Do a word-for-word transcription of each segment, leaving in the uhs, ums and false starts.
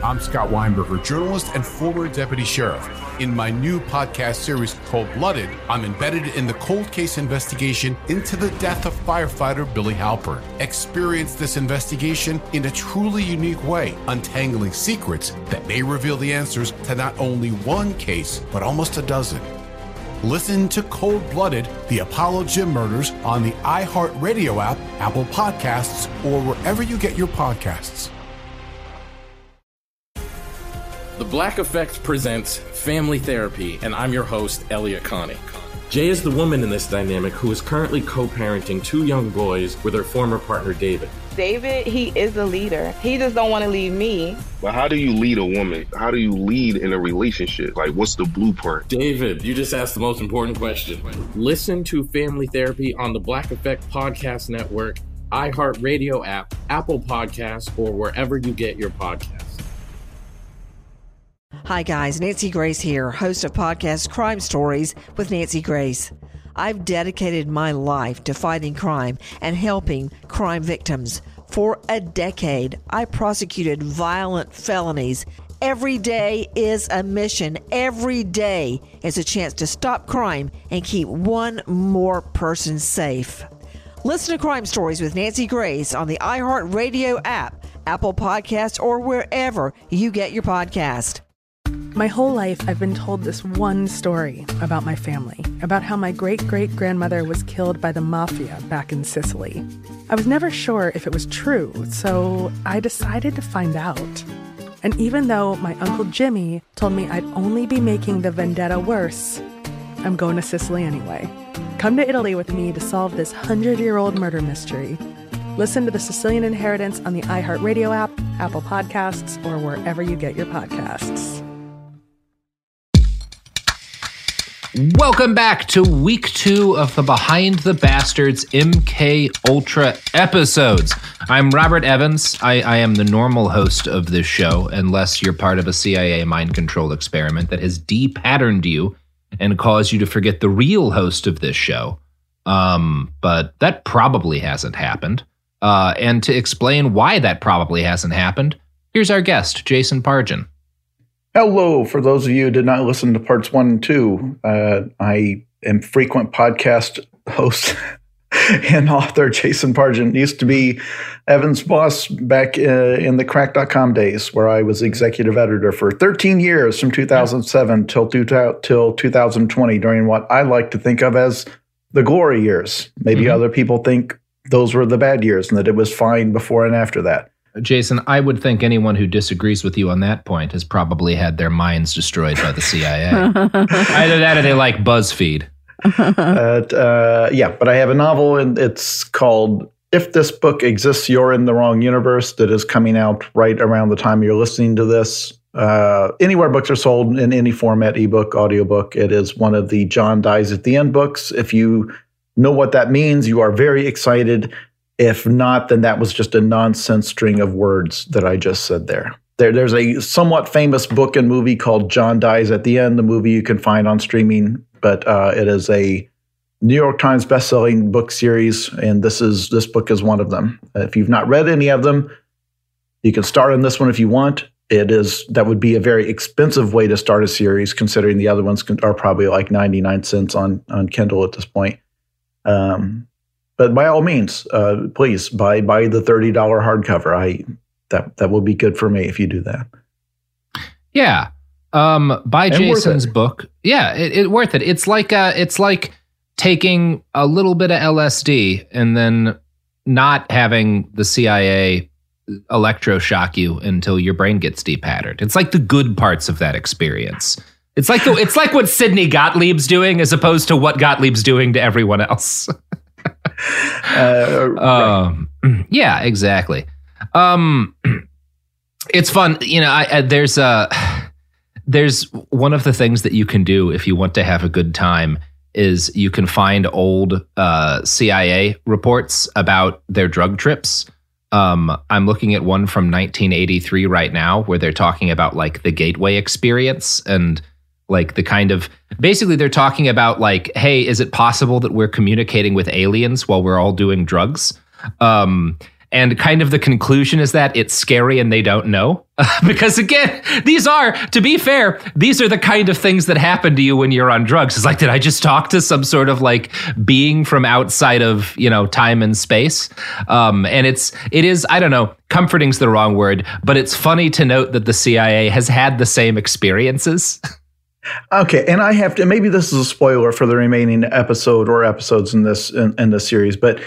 I'm Scott Weinberger, journalist and former deputy sheriff. In my new podcast series, Cold Blooded, I'm embedded in the cold case investigation into the death of firefighter Billy Halpern. Experience this investigation in a truly unique way, untangling secrets that may reveal the answers to not only one case, but almost a dozen. Listen to Cold Blooded, the Apollo Gym Murders on the iHeartRadio app, Apple Podcasts, or wherever you get your podcasts. The Black Effect presents Family Therapy, and I'm your host, Elliot Connie. Jay is the woman in this dynamic who is currently co-parenting two young boys with her former partner, David. David, he is a leader. He just don't want to leave me. But how do you lead a woman? How do you lead in a relationship? Like, what's the blueprint? David, you just asked the most important question. Listen to Family Therapy on the Black Effect Podcast Network, iHeartRadio app, Apple Podcasts, or wherever you get your podcasts. Hi guys, Nancy Grace here, host of podcast Crime Stories with Nancy Grace. I've dedicated my life to fighting crime and helping crime victims. For a decade, I prosecuted violent felonies. Every day is a mission. Every day is a chance to stop crime and keep one more person safe. Listen to Crime Stories with Nancy Grace on the iHeartRadio app, Apple Podcasts, or wherever you get your podcast. My whole life, I've been told this one story about my family, about how my great-great-grandmother was killed by the mafia back in Sicily. I was never sure if it was true, so I decided to find out. And even though my Uncle Jimmy told me I'd only be making the vendetta worse, I'm going to Sicily anyway. Come to Italy with me to solve this hundred-year-old murder mystery. Listen to The Sicilian Inheritance on the iHeartRadio app, Apple Podcasts, or wherever you get your podcasts. Welcome back to week two of the Behind the Bastards M K Ultra episodes. I'm Robert Evans. I, I am the normal host of this show, unless you're part of a C I A mind control experiment that has de-patterned you and caused you to forget the real host of this show. Um, but that probably hasn't happened. Uh, and to explain why that probably hasn't happened, here's our guest, Jason Pargin. Hello. For those of you who did not listen to parts one and two, uh, I am frequent podcast host and author Jason Pargin. Used to be Evan's boss back uh, in the crack dot com days, where I was executive editor for thirteen years from two thousand seven till, till two thousand twenty, during what I like to think of as the glory years. Maybe mm-hmm. other people think those were the bad years and that it was fine before and after that. Jason, I would think anyone who disagrees with you on that point has probably had their minds destroyed by the C I A. Either that or they like BuzzFeed. uh, uh, yeah, but I have a novel, and it's called If This Book Exists, You're in the Wrong Universe, that is coming out right around the time you're listening to this. Uh, anywhere books are sold in any format, ebook, audiobook. It is one of the John Dies at the End books. If you know what that means, you are very excited. If not, then that was just a nonsense string of words that I just said there. there. There's a somewhat famous book and movie called John Dies at the End, the movie you can find on streaming, but uh, it is a New York Times bestselling book series, and this is this book is one of them. If you've not read any of them, you can start on this one if you want. It is that would be a very expensive way to start a series, considering the other ones are probably like ninety-nine cents on, on Kindle at this point. Um, But by all means, uh, please buy buy the thirty dollars hardcover. I that that will be good for me if you do that. Yeah, um, buy and Jason's book. Yeah, it, it worth it. It's like uh, it's like taking a little bit of L S D and then not having the C I A electroshock you until your brain gets de-patterned. It's like the good parts of that experience. It's like the it's like what Sidney Gottlieb's doing as opposed to what Gottlieb's doing to everyone else. uh, um, yeah, exactly. Um, it's fun. You know, I, I, there's a, there's one of the things that you can do if you want to have a good time is you can find old uh, C I A reports about their drug trips. Um, I'm looking at one from nineteen eighty-three right now where they're talking about like the Gateway experience and like the kind of, basically they're talking about like, hey, is it possible that we're communicating with aliens while we're all doing drugs? Um, And kind of the conclusion is that it's scary and they don't know. Because again, these are, to be fair, these are the kind of things that happen to you when you're on drugs. It's like, did I just talk to some sort of like being from outside of, you know, time and space? Um, and it's, it is, I don't know, comforting's the wrong word, but it's funny to note that the C I A has had the same experiences. Okay, and I have to, maybe this is a spoiler for the remaining episode or episodes in this in, in this series, but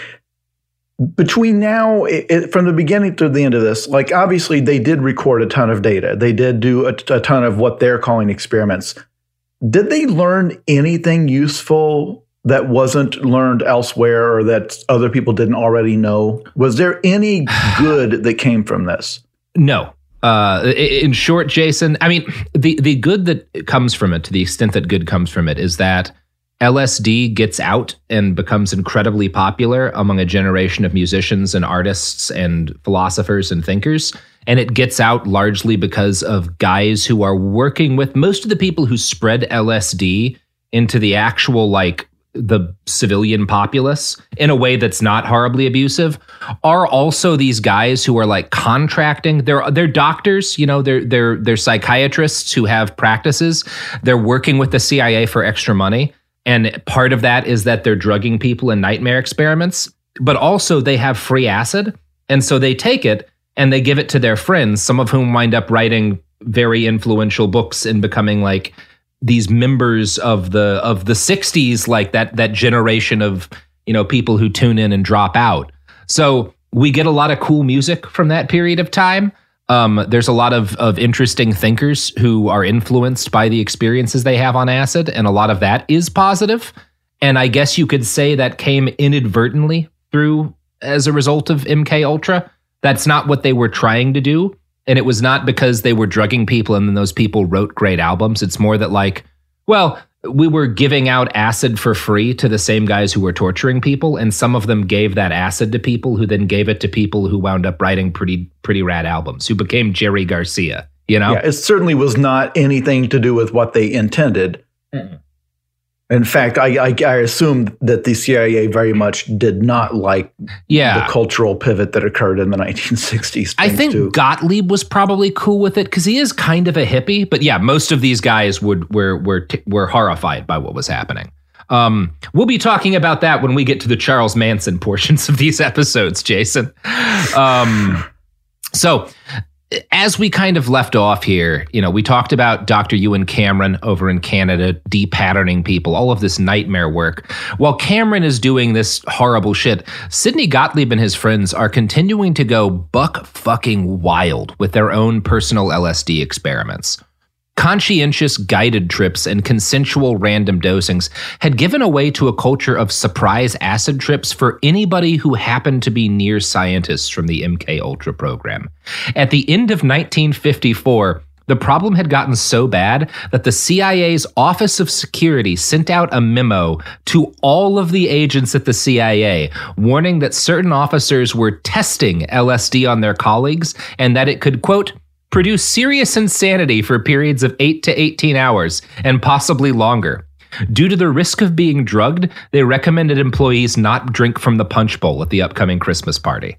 between now, it, it, from the beginning to the end of this, like obviously they did record a ton of data. They did do a, a ton of what they're calling experiments. Did they learn anything useful that wasn't learned elsewhere or that other people didn't already know? Was there any good that came from this? No. Uh, in short, Jason, I mean, the, the good that comes from it, to the extent that good comes from it, is that L S D gets out and becomes incredibly popular among a generation of musicians and artists and philosophers and thinkers. And it gets out largely because of guys who are working with most of the people who spread L S D into the actual, like, the civilian populace in a way that's not horribly abusive are also these guys who are like contracting. They're they're doctors, you know, they're they're they're psychiatrists who have practices. They're working with the C I A for extra money. And part of that is that they're drugging people in nightmare experiments, but also they have free acid. And so they take it and they give it to their friends, some of whom wind up writing very influential books and becoming like these members of the of the sixties, like that that generation of, you know, people who tune in and drop out. So we get a lot of cool music from that period of time. Um, there's a lot of, of interesting thinkers who are influenced by the experiences they have on acid, and a lot of that is positive. And I guess you could say that came inadvertently through as a result of M K Ultra. That's not what they were trying to do. And it was not because they were drugging people and then those people wrote great albums. It's more that like, well, we were giving out acid for free to the same guys who were torturing people. And some of them gave that acid to people who then gave it to people who wound up writing pretty, pretty rad albums, who became Jerry Garcia, you know? Yeah, it certainly was not anything to do with what they intended. Mm-mm. In fact, I, I, I assume that the C I A very much did not like yeah. the cultural pivot that occurred in the nineteen sixties. I think to- Gottlieb was probably cool with it because he is kind of a hippie. But yeah, most of these guys would were were were horrified by what was happening. Um, we'll be talking about that when we get to the Charles Manson portions of these episodes, Jason. Um, so. As we kind of left off here, you know, we talked about Doctor Ewan Cameron over in Canada de-patterning people, all of this nightmare work. While Cameron is doing this horrible shit, Sidney Gottlieb and his friends are continuing to go buck fucking wild with their own personal L S D experiments. Conscientious guided trips and consensual random dosings had given way to a culture of surprise acid trips for anybody who happened to be near scientists from the M K Ultra program. At the end of nineteen fifty-four, the problem had gotten so bad that the C I A's Office of Security sent out a memo to all of the agents at the C I A, warning that certain officers were testing L S D on their colleagues and that it could, quote, produce serious insanity for periods of eight to eighteen hours and possibly longer. Due to the risk of being drugged, they recommended employees not drink from the punch bowl at the upcoming Christmas party.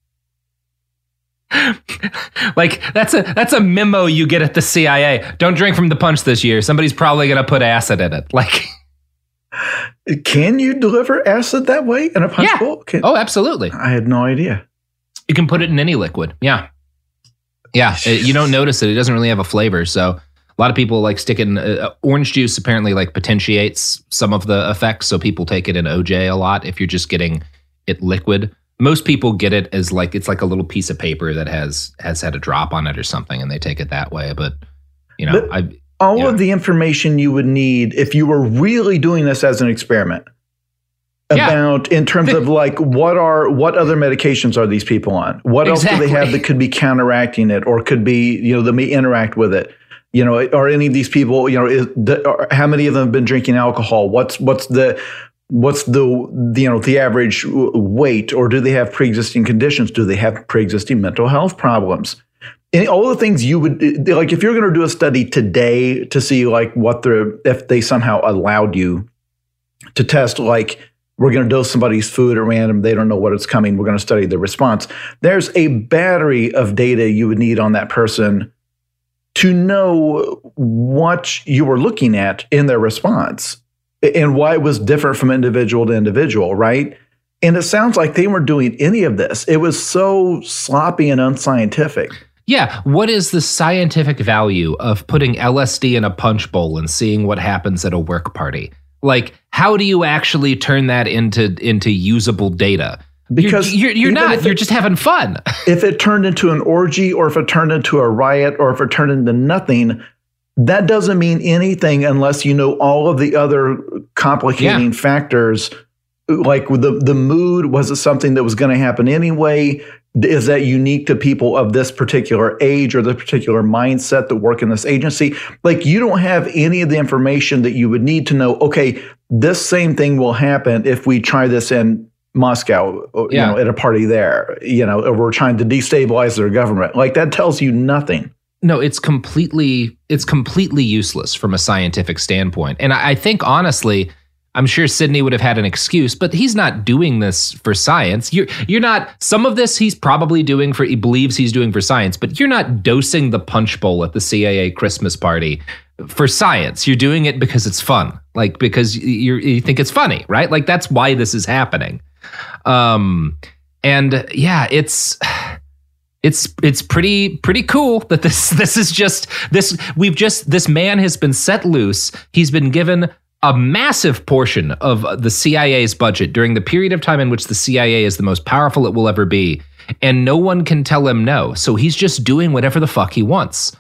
Like, that's a that's a memo you get at the C I A. Don't drink from the punch this year. Somebody's probably going to put acid in it. Like, can you deliver acid that way in a punch yeah. bowl? Can, oh, absolutely. I had no idea. You can put it in any liquid. Yeah. Yeah, it, you don't notice it. It doesn't really have a flavor. So a lot of people like stick it in uh, orange juice. Apparently, like potentiates some of the effects. So people take it in O J a lot. If you're just getting it liquid, most people get it as like it's like a little piece of paper that has has had a drop on it or something, and they take it that way. But you know, I all yeah. of the information you would need if you were really doing this as an experiment. About yeah. in terms of like what are what other medications are these people on? What exactly. else do they have that could be counteracting it or could be, you know, that may interact with it? You know, are any of these people, you know, is, the, how many of them have been drinking alcohol? What's what's the what's the, the you know the average weight, or do they have pre-existing conditions? Do they have pre-existing mental health problems? And all the things you would like if you're going to do a study today to see like what the if they somehow allowed you to test like we're going to dose somebody's food at random. They don't know what it's coming. We're going to study the response. There's a battery of data you would need on that person to know what you were looking at in their response and why it was different from individual to individual, right? And it sounds like they weren't doing any of this. It was so sloppy and unscientific. Yeah. What is the scientific value of putting L S D in a punch bowl and seeing what happens at a work party? Like, how do you actually turn that into into usable data? Because you're, you're, you're not. It, you're just having fun. If it turned into an orgy or if it turned into a riot or if it turned into nothing, that doesn't mean anything unless you know all of the other complicating yeah. factors. Like the, the mood, was it something that was going to happen anyway? Is that unique to people of this particular age or the particular mindset that work in this agency? Like, you don't have any of the information that you would need to know, okay, this same thing will happen if we try this in Moscow, yeah. you know, at a party there, you know, or we're trying to destabilize their government. Like, that tells you nothing. No, it's completely, it's completely useless from a scientific standpoint. And I, I think, honestly, I'm sure Sidney would have had an excuse, but he's not doing this for science. You're you're not, some of this he's probably doing for, he believes he's doing for science, but you're not dosing the punch bowl at the C I A Christmas party for science. You're doing it because it's fun, like because you you think it's funny, right? Like, that's why this is happening. Um, and yeah, it's it's it's pretty pretty cool that this this is just this we've just this man has been set loose. He's been given a massive portion of the C I A's budget during the period of time in which the C I A is the most powerful it will ever be, and no one can tell him no. So he's just doing whatever the fuck he wants.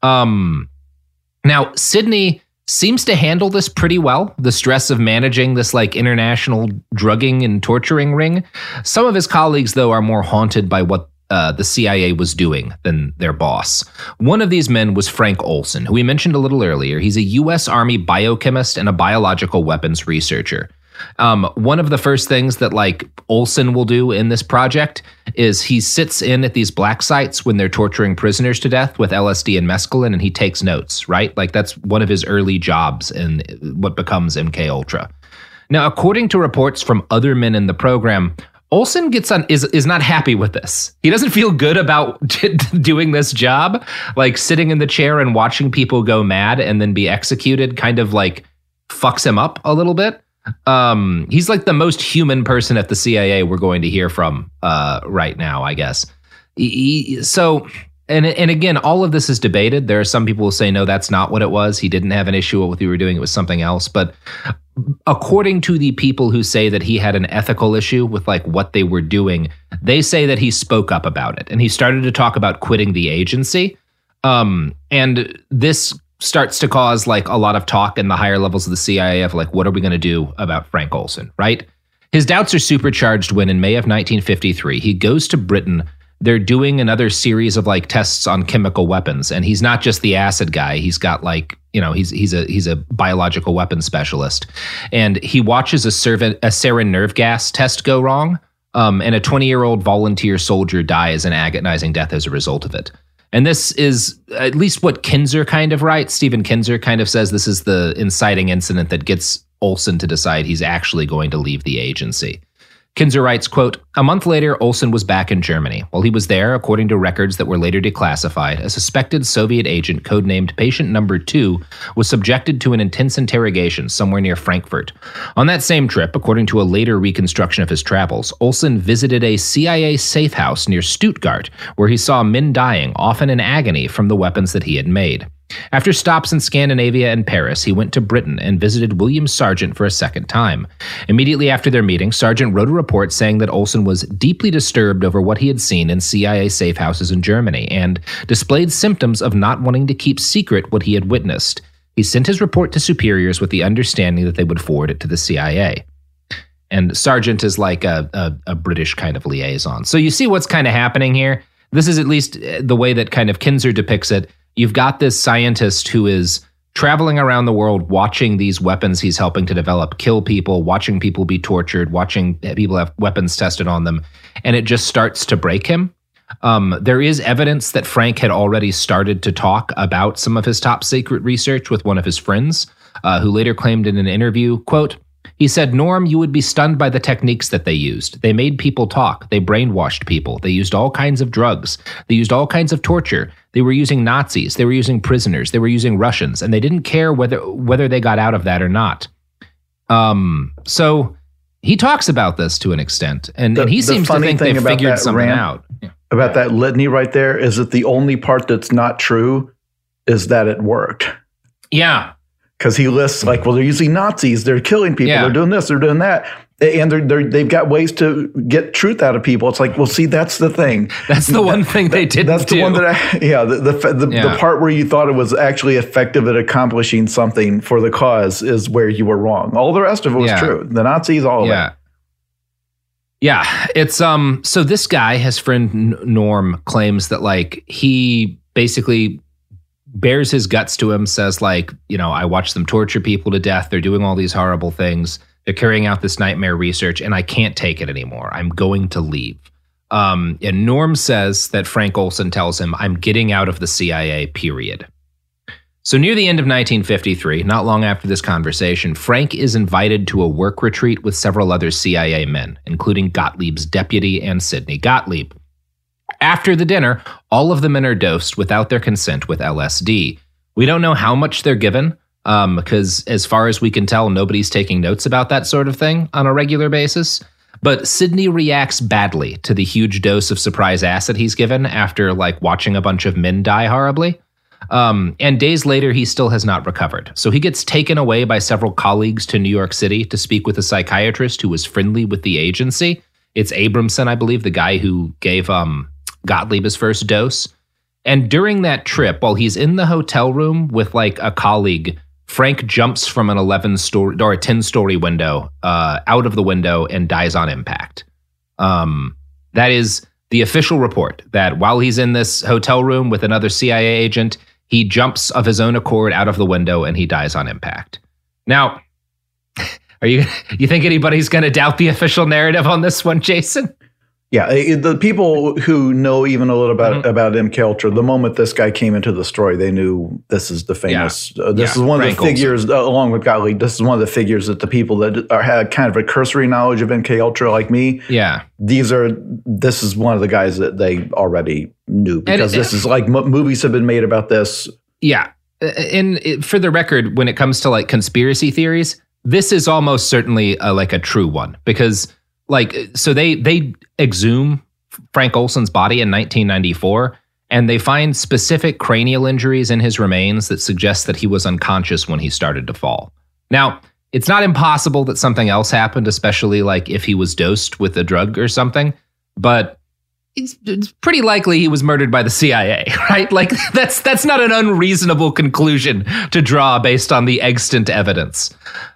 Um, now, Sidney seems to handle this pretty well, the stress of managing this like international drugging and torturing ring. Some of his colleagues, though, are more haunted by what Uh, the C I A was doing than their boss. One of these men was Frank Olson, who we mentioned a little earlier. He's a U S Army biochemist and a biological weapons researcher. Um, one of the first things that like Olson will do in this project is he sits in at these black sites when they're torturing prisoners to death with L S D and mescaline, and he takes notes, right? Like, that's one of his early jobs in what becomes M K Ultra. Now, according to reports from other men in the program, Olson gets on is is not happy with this. He doesn't feel good about doing this job, like sitting in the chair and watching people go mad and then be executed kind of like fucks him up a little bit. Um, he's like the most human person at the C I A we're going to hear from uh, right now, I guess. He, he, so, and and again, all of this is debated. There are some people who say, no, that's not what it was. He didn't have an issue with what we were doing. It was something else. But according to the people who say that he had an ethical issue with like what they were doing, they say that he spoke up about it and he started to talk about quitting the agency. Um, and this starts to cause like a lot of talk in the higher levels of the C I A of like, what are we going to do about Frank Olson, right? His doubts are supercharged when in May of nineteen fifty-three, he goes to Britain. They're doing another series of like tests on chemical weapons. And he's not just the acid guy. He's got like, you know, he's he's a he's a biological weapons specialist. And he watches a, serv- a sarin nerve gas test go wrong. Um, and a twenty-year-old volunteer soldier dies an agonizing death as a result of it. And this is at least what Kinzer kind of writes. Stephen Kinzer kind of says this is the inciting incident that gets Olson to decide he's actually going to leave the agency. Kinzer writes, quote, "A month later, Olson was back in Germany. While he was there, according to records that were later declassified, a suspected Soviet agent codenamed Patient Number Two was subjected to an intense interrogation somewhere near Frankfurt. On that same trip, according to a later reconstruction of his travels, Olson visited a C I A safe house near Stuttgart, where he saw men dying, often in agony, from the weapons that he had made. After stops in Scandinavia and Paris, he went to Britain and visited William Sargent for a second time. Immediately after their meeting, Sargent wrote a report saying that Olson was deeply disturbed over what he had seen in C I A safe houses in Germany and displayed symptoms of not wanting to keep secret what he had witnessed. He sent his report to superiors with the understanding that they would forward it to the C I A." And Sargent is like a, a, a British kind of liaison. So you see what's kind of happening here. This is at least the way that kind of Kinzer depicts it. You've got this scientist who is traveling around the world watching these weapons he's helping to develop kill people, watching people be tortured, watching people have weapons tested on them, and it just starts to break him. Um, there is evidence that Frank had already started to talk about some of his top secret research with one of his friends, uh, who later claimed in an interview, quote, He said, Norm, you would be stunned by the techniques that they used. They made people talk. They brainwashed people. They used all kinds of drugs. They used all kinds of torture. They were using Nazis. They were using prisoners. They were using Russians. And they didn't care whether whether they got out of that or not. Um, so he talks about this to an extent. And, the, and he seems to think they figured something rant, out. Yeah. About that litany right there is that the only part that's not true is that it worked. Yeah. Because he lists like, well, they're using Nazis, they're killing people, yeah. they're doing this, they're doing that. And they're, they're, they've got ways to get truth out of people. It's like, well, see, that's the thing. That's the one thing they didn't That's the do. one that I, yeah, the the, the, yeah. the part where you thought it was actually effective at accomplishing something for the cause is where you were wrong. All the rest of it was yeah. true. The Nazis, all of yeah. it. Yeah, it's um. So this guy, his friend Norm, claims that like he basically bears his guts to him, says like, you know, I watch them torture people to death. They're doing all these horrible things. They're carrying out this nightmare research, and I can't take it anymore. I'm going to leave. Um, and Norm says that Frank Olson tells him, I'm getting out of the C I A, period. So near the end of nineteen fifty-three, not long after this conversation, Frank is invited to a work retreat with several other C I A men, including Gottlieb's deputy and Sidney Gottlieb. After the dinner, all of the men are dosed without their consent with L S D. We don't know how much they're given, um, because as far as we can tell, nobody's taking notes about that sort of thing on a regular basis. But Sidney reacts badly to the huge dose of surprise acid he's given after like watching a bunch of men die horribly. Um, and days later, he still has not recovered. So he gets taken away by several colleagues to New York City to speak with a psychiatrist who was friendly with the agency. It's Abramson, I believe, the guy who gave um, Gottlieb his first dose. And during that trip, while he's in the hotel room with like a colleague, Frank jumps from an eleven story or a ten story window uh, out of the window and dies on impact. Um, that is the official report, that while he's in this hotel room with another C I A agent, he jumps of his own accord out of the window and he dies on impact. Now, are you you think anybody's going to doubt the official narrative on this one, Jason? Yeah, the people who know even a little about, mm-hmm. about M K Ultra, the moment this guy came into the story, they knew this is the famous, yeah. uh, this yeah. is one Frank of the figures, uh, along with Gottlieb, this is one of the figures that the people that are, had kind of a cursory knowledge of M K Ultra like me, yeah, these are, this is one of the guys that they already knew, because and, this is like, m- movies have been made about this. Yeah, and it, for the record, when it comes to like conspiracy theories, this is almost certainly a, like a true one, because like, so they they exhume Frank Olson's body in nineteen ninety-four, and they find specific cranial injuries in his remains that suggest that he was unconscious when he started to fall. Now, it's not impossible that something else happened, especially like if he was dosed with a drug or something, but it's, it's pretty likely he was murdered by the C I A, right? Like that's that's not an unreasonable conclusion to draw based on the extant evidence.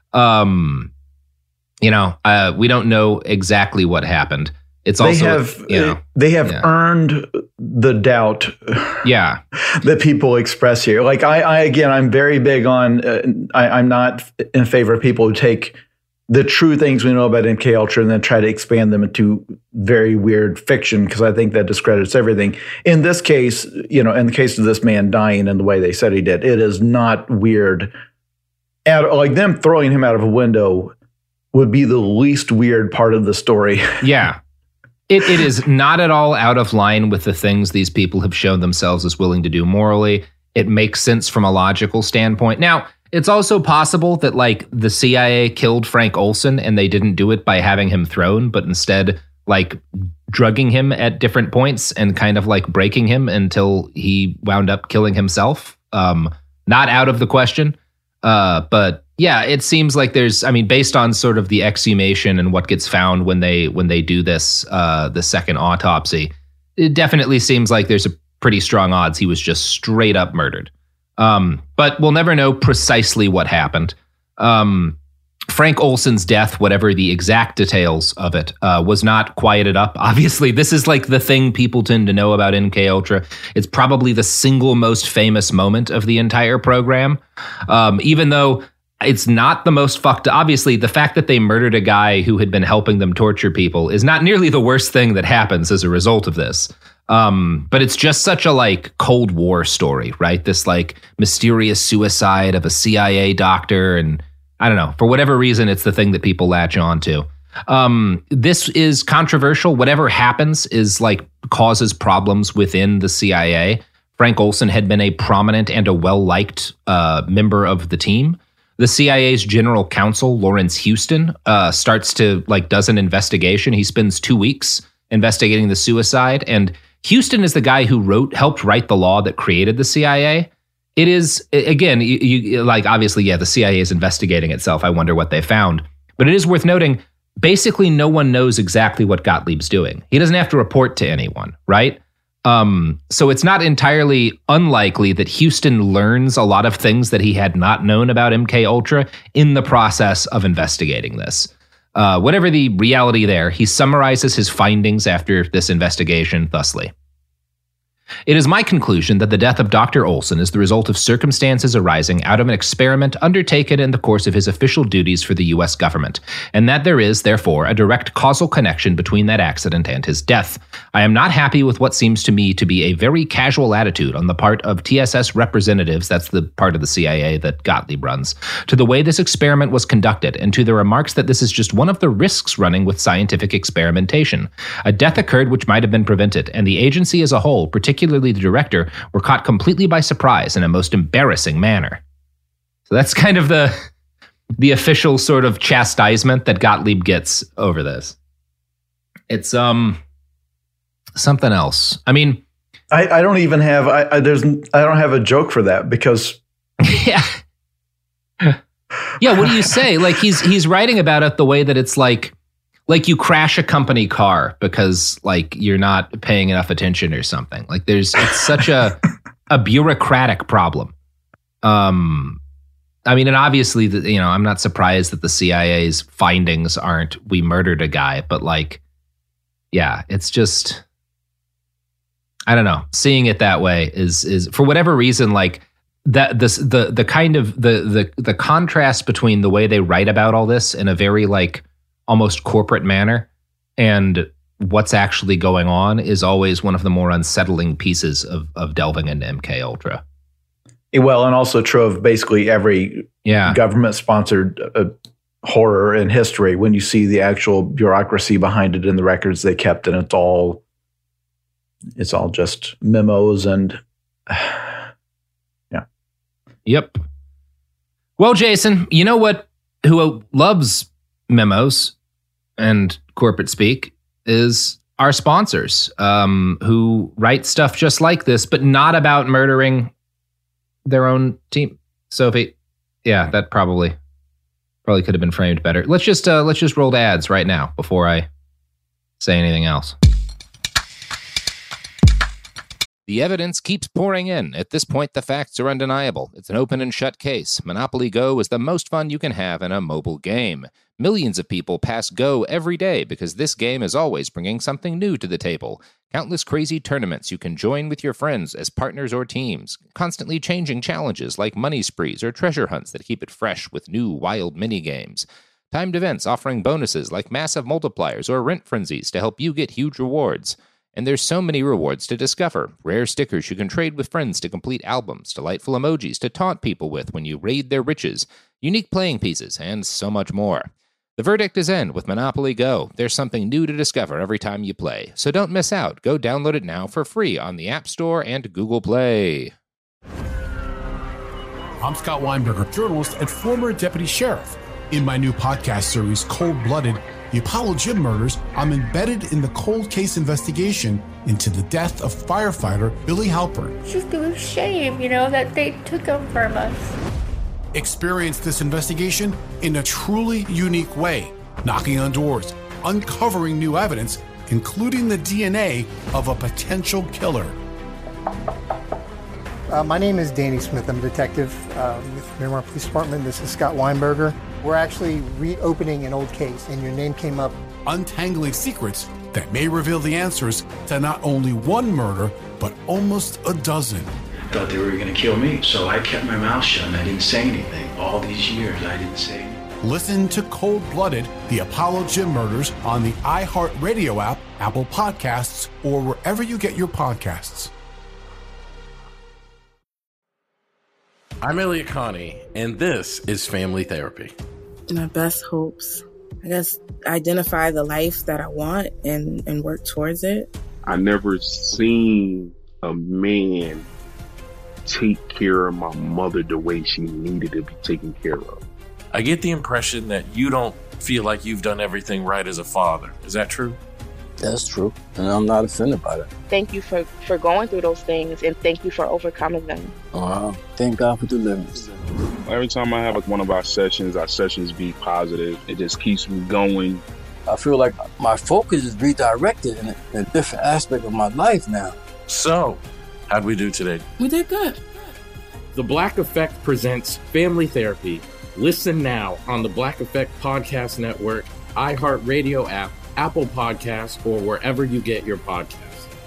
Um, you know, uh, we don't know exactly what happened. It's they also, have, you know, they have yeah. earned the doubt yeah. that people express here. Like I, I again, I'm very big on, uh, I, I'm not in favor of people who take the true things we know about M K Ultra and then try to expand them into very weird fiction, because I think that discredits everything. In this case, you know, in the case of this man dying in the way they said he did, it is not weird. At, like them throwing him out of a window would be the least weird part of the story. Yeah. It It is not at all out of line with the things these people have shown themselves as willing to do morally. It makes sense from a logical standpoint. Now, it's also possible that like the C I A killed Frank Olson and they didn't do it by having him thrown, but instead like drugging him at different points and kind of like breaking him until he wound up killing himself. Um, not out of the question. Uh, but yeah, it seems like there's, I mean, based on sort of the exhumation and what gets found when they when they do this, uh, the second autopsy, it definitely seems like there's a pretty strong odds he was just straight up murdered. Um, but we'll never know precisely what happened. Um, Frank Olson's death, whatever the exact details of it, uh, was not quieted up. Obviously, this is like the thing people tend to know about M K Ultra. It's probably the single most famous moment of the entire program. Um, even though it's not the most fucked up. Obviously, the fact that they murdered a guy who had been helping them torture people is not nearly the worst thing that happens as a result of this. Um, but it's just such a like Cold War story, right? This like mysterious suicide of a C I A doctor, and I don't know. For whatever reason, it's the thing that people latch on to. Um, this is controversial. Whatever happens is like causes problems within the C I A. Frank Olson had been a prominent and a well-liked uh, member of the team. The C I A's general counsel, Lawrence Houston, uh, starts to like does an investigation. He spends two weeks investigating the suicide, and Houston is the guy who wrote, helped write the law that created the C I A. It is, again, you, you, like obviously, yeah, the C I A is investigating itself. I wonder what they found, but it is worth noting. Basically, no one knows exactly what Gottlieb's doing. He doesn't have to report to anyone, right? Um, so it's not entirely unlikely that Houston learns a lot of things that he had not known about M K Ultra in the process of investigating this. Uh, whatever the reality there, he summarizes his findings after this investigation thusly. It is my conclusion that the death of Doctor Olson is the result of circumstances arising out of an experiment undertaken in the course of his official duties for the U S government, and that there is, therefore, a direct causal connection between that accident and his death. I am not happy with what seems to me to be a very casual attitude on the part of T S S representatives, that's the part of the C I A that Gottlieb runs, to the way this experiment was conducted, and to the remarks that this is just one of the risks running with scientific experimentation. A death occurred which might have been prevented, and the agency as a whole, particularly particularly the director, were caught completely by surprise in a most embarrassing manner. So that's kind of the the official sort of chastisement that Gottlieb gets over this. It's um something else. I mean, I, I don't even have I, I there's I don't have a joke for that because yeah. Yeah, what do you say? Like he's he's writing about it the way that it's like Like you crash a company car because like you're not paying enough attention or something. Like there's it's such a a bureaucratic problem. Um, I mean, and obviously, the, you know, I'm not surprised that the C I A's findings aren't we murdered a guy, but like, yeah, it's just I don't know. Seeing it that way is is for whatever reason like that this the the kind of the the the contrast between the way they write about all this in a very like almost corporate manner and what's actually going on is always one of the more unsettling pieces of, of delving into M K Ultra. Well, and also true of basically every yeah. government-sponsored uh, horror in history when you see the actual bureaucracy behind it in the records they kept, and it's all it's all just memos and yeah. Yep. Well, Jason, you know what? Who loves memos and corporate speak is our sponsors, um, who write stuff just like this, but not about murdering their own team. Sophie, yeah, that probably probably could have been framed better. Let's just uh, let's just roll to ads right now before I say anything else. The evidence keeps pouring in. At this point, the facts are undeniable. It's an open and shut case. Monopoly Go is the most fun you can have in a mobile game. Millions of people pass Go every day because this game is always bringing something new to the table. Countless crazy tournaments you can join with your friends as partners or teams. Constantly changing challenges like money sprees or treasure hunts that keep it fresh with new wild mini-games. Timed events offering bonuses like massive multipliers or rent frenzies to help you get huge rewards. And there's so many rewards to discover. Rare stickers you can trade with friends to complete albums, delightful emojis to taunt people with when you raid their riches, unique playing pieces, and so much more. The verdict is in with Monopoly Go. There's something new to discover every time you play. So don't miss out. Go download it now for free on the App Store and Google Play. I'm Scott Weinberger, journalist and former deputy sheriff. In my new podcast series, Cold Blooded, The Apollo Gym Murders, I'm embedded in the cold case investigation into the death of firefighter Billy Halpern. It's just a shame, you know, that they took him from us. Experience this investigation in a truly unique way, knocking on doors, uncovering new evidence, including the D N A of a potential killer. Uh, my name is Danny Smith. I'm a detective uh, with Miramar Police Department. This is Scott Weinberger. We're actually reopening an old case, and your name came up. Untangling secrets that may reveal the answers to not only one murder, but almost a dozen. I thought they were going to kill me, so I kept my mouth shut and I didn't say anything. All these years, I didn't say anything. Listen to Cold Blooded, The Apollo Gym Murders on the iHeartRadio app, Apple Podcasts, or wherever you get your podcasts. I'm Elliot Connie, and this is Family Therapy. My best hopes, I guess, identify the life that I want and, and work towards it. I never seen a man take care of my mother the way she needed to be taken care of. I get the impression that you don't feel like you've done everything right as a father. Is that true? That's true, and I'm not offended by that. Thank you for, for going through those things, and thank you for overcoming them. Wow. Thank God for deliverance. Every time I have like one of our sessions, our sessions be positive. It just keeps me going. I feel like my focus is redirected in a, in a different aspect of my life now. So, how'd we do today? We did good. The Black Effect presents Family Therapy. Listen now on the Black Effect Podcast Network, iHeartRadio app, Apple Podcasts, or wherever you get your podcasts.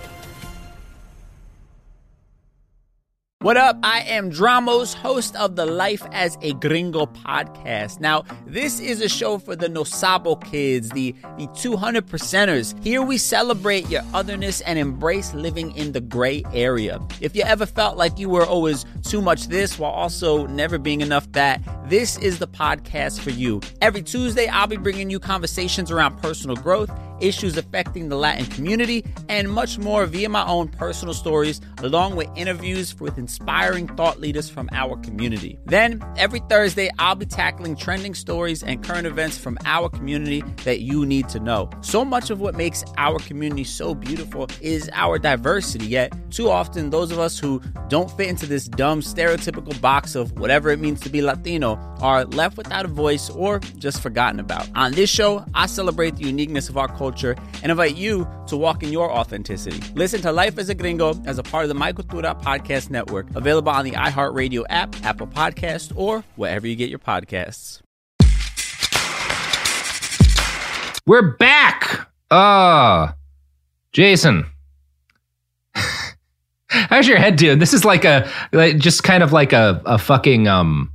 What up? I am Dramos, host of the Life as a Gringo podcast. Now, this is a show for the No Sabo kids, the, the two hundred percenters. Here we celebrate your otherness and embrace living in the gray area. If you ever felt like you were always too much this while also never being enough that, this is the podcast for you. Every Tuesday, I'll be bringing you conversations around personal growth, issues affecting the Latin community, and much more via my own personal stories, along with interviews with inspiring thought leaders from our community. Then, every Thursday, I'll be tackling trending stories and current events from our community that you need to know. So much of what makes our community so beautiful is our diversity, yet too often those of us who don't fit into this dumb stereotypical box of whatever it means to be Latino are left without a voice or just forgotten about. On this show, I celebrate the uniqueness of our culture and invite you to walk in your authenticity. Listen to Life as a Gringo as a part of the My Cultura Podcast Network, available on the iHeartRadio app, Apple Podcasts, or wherever you get your podcasts. We're back! Uh, Jason. How's your head doing? This is like a, like, just kind of like a, a fucking, um,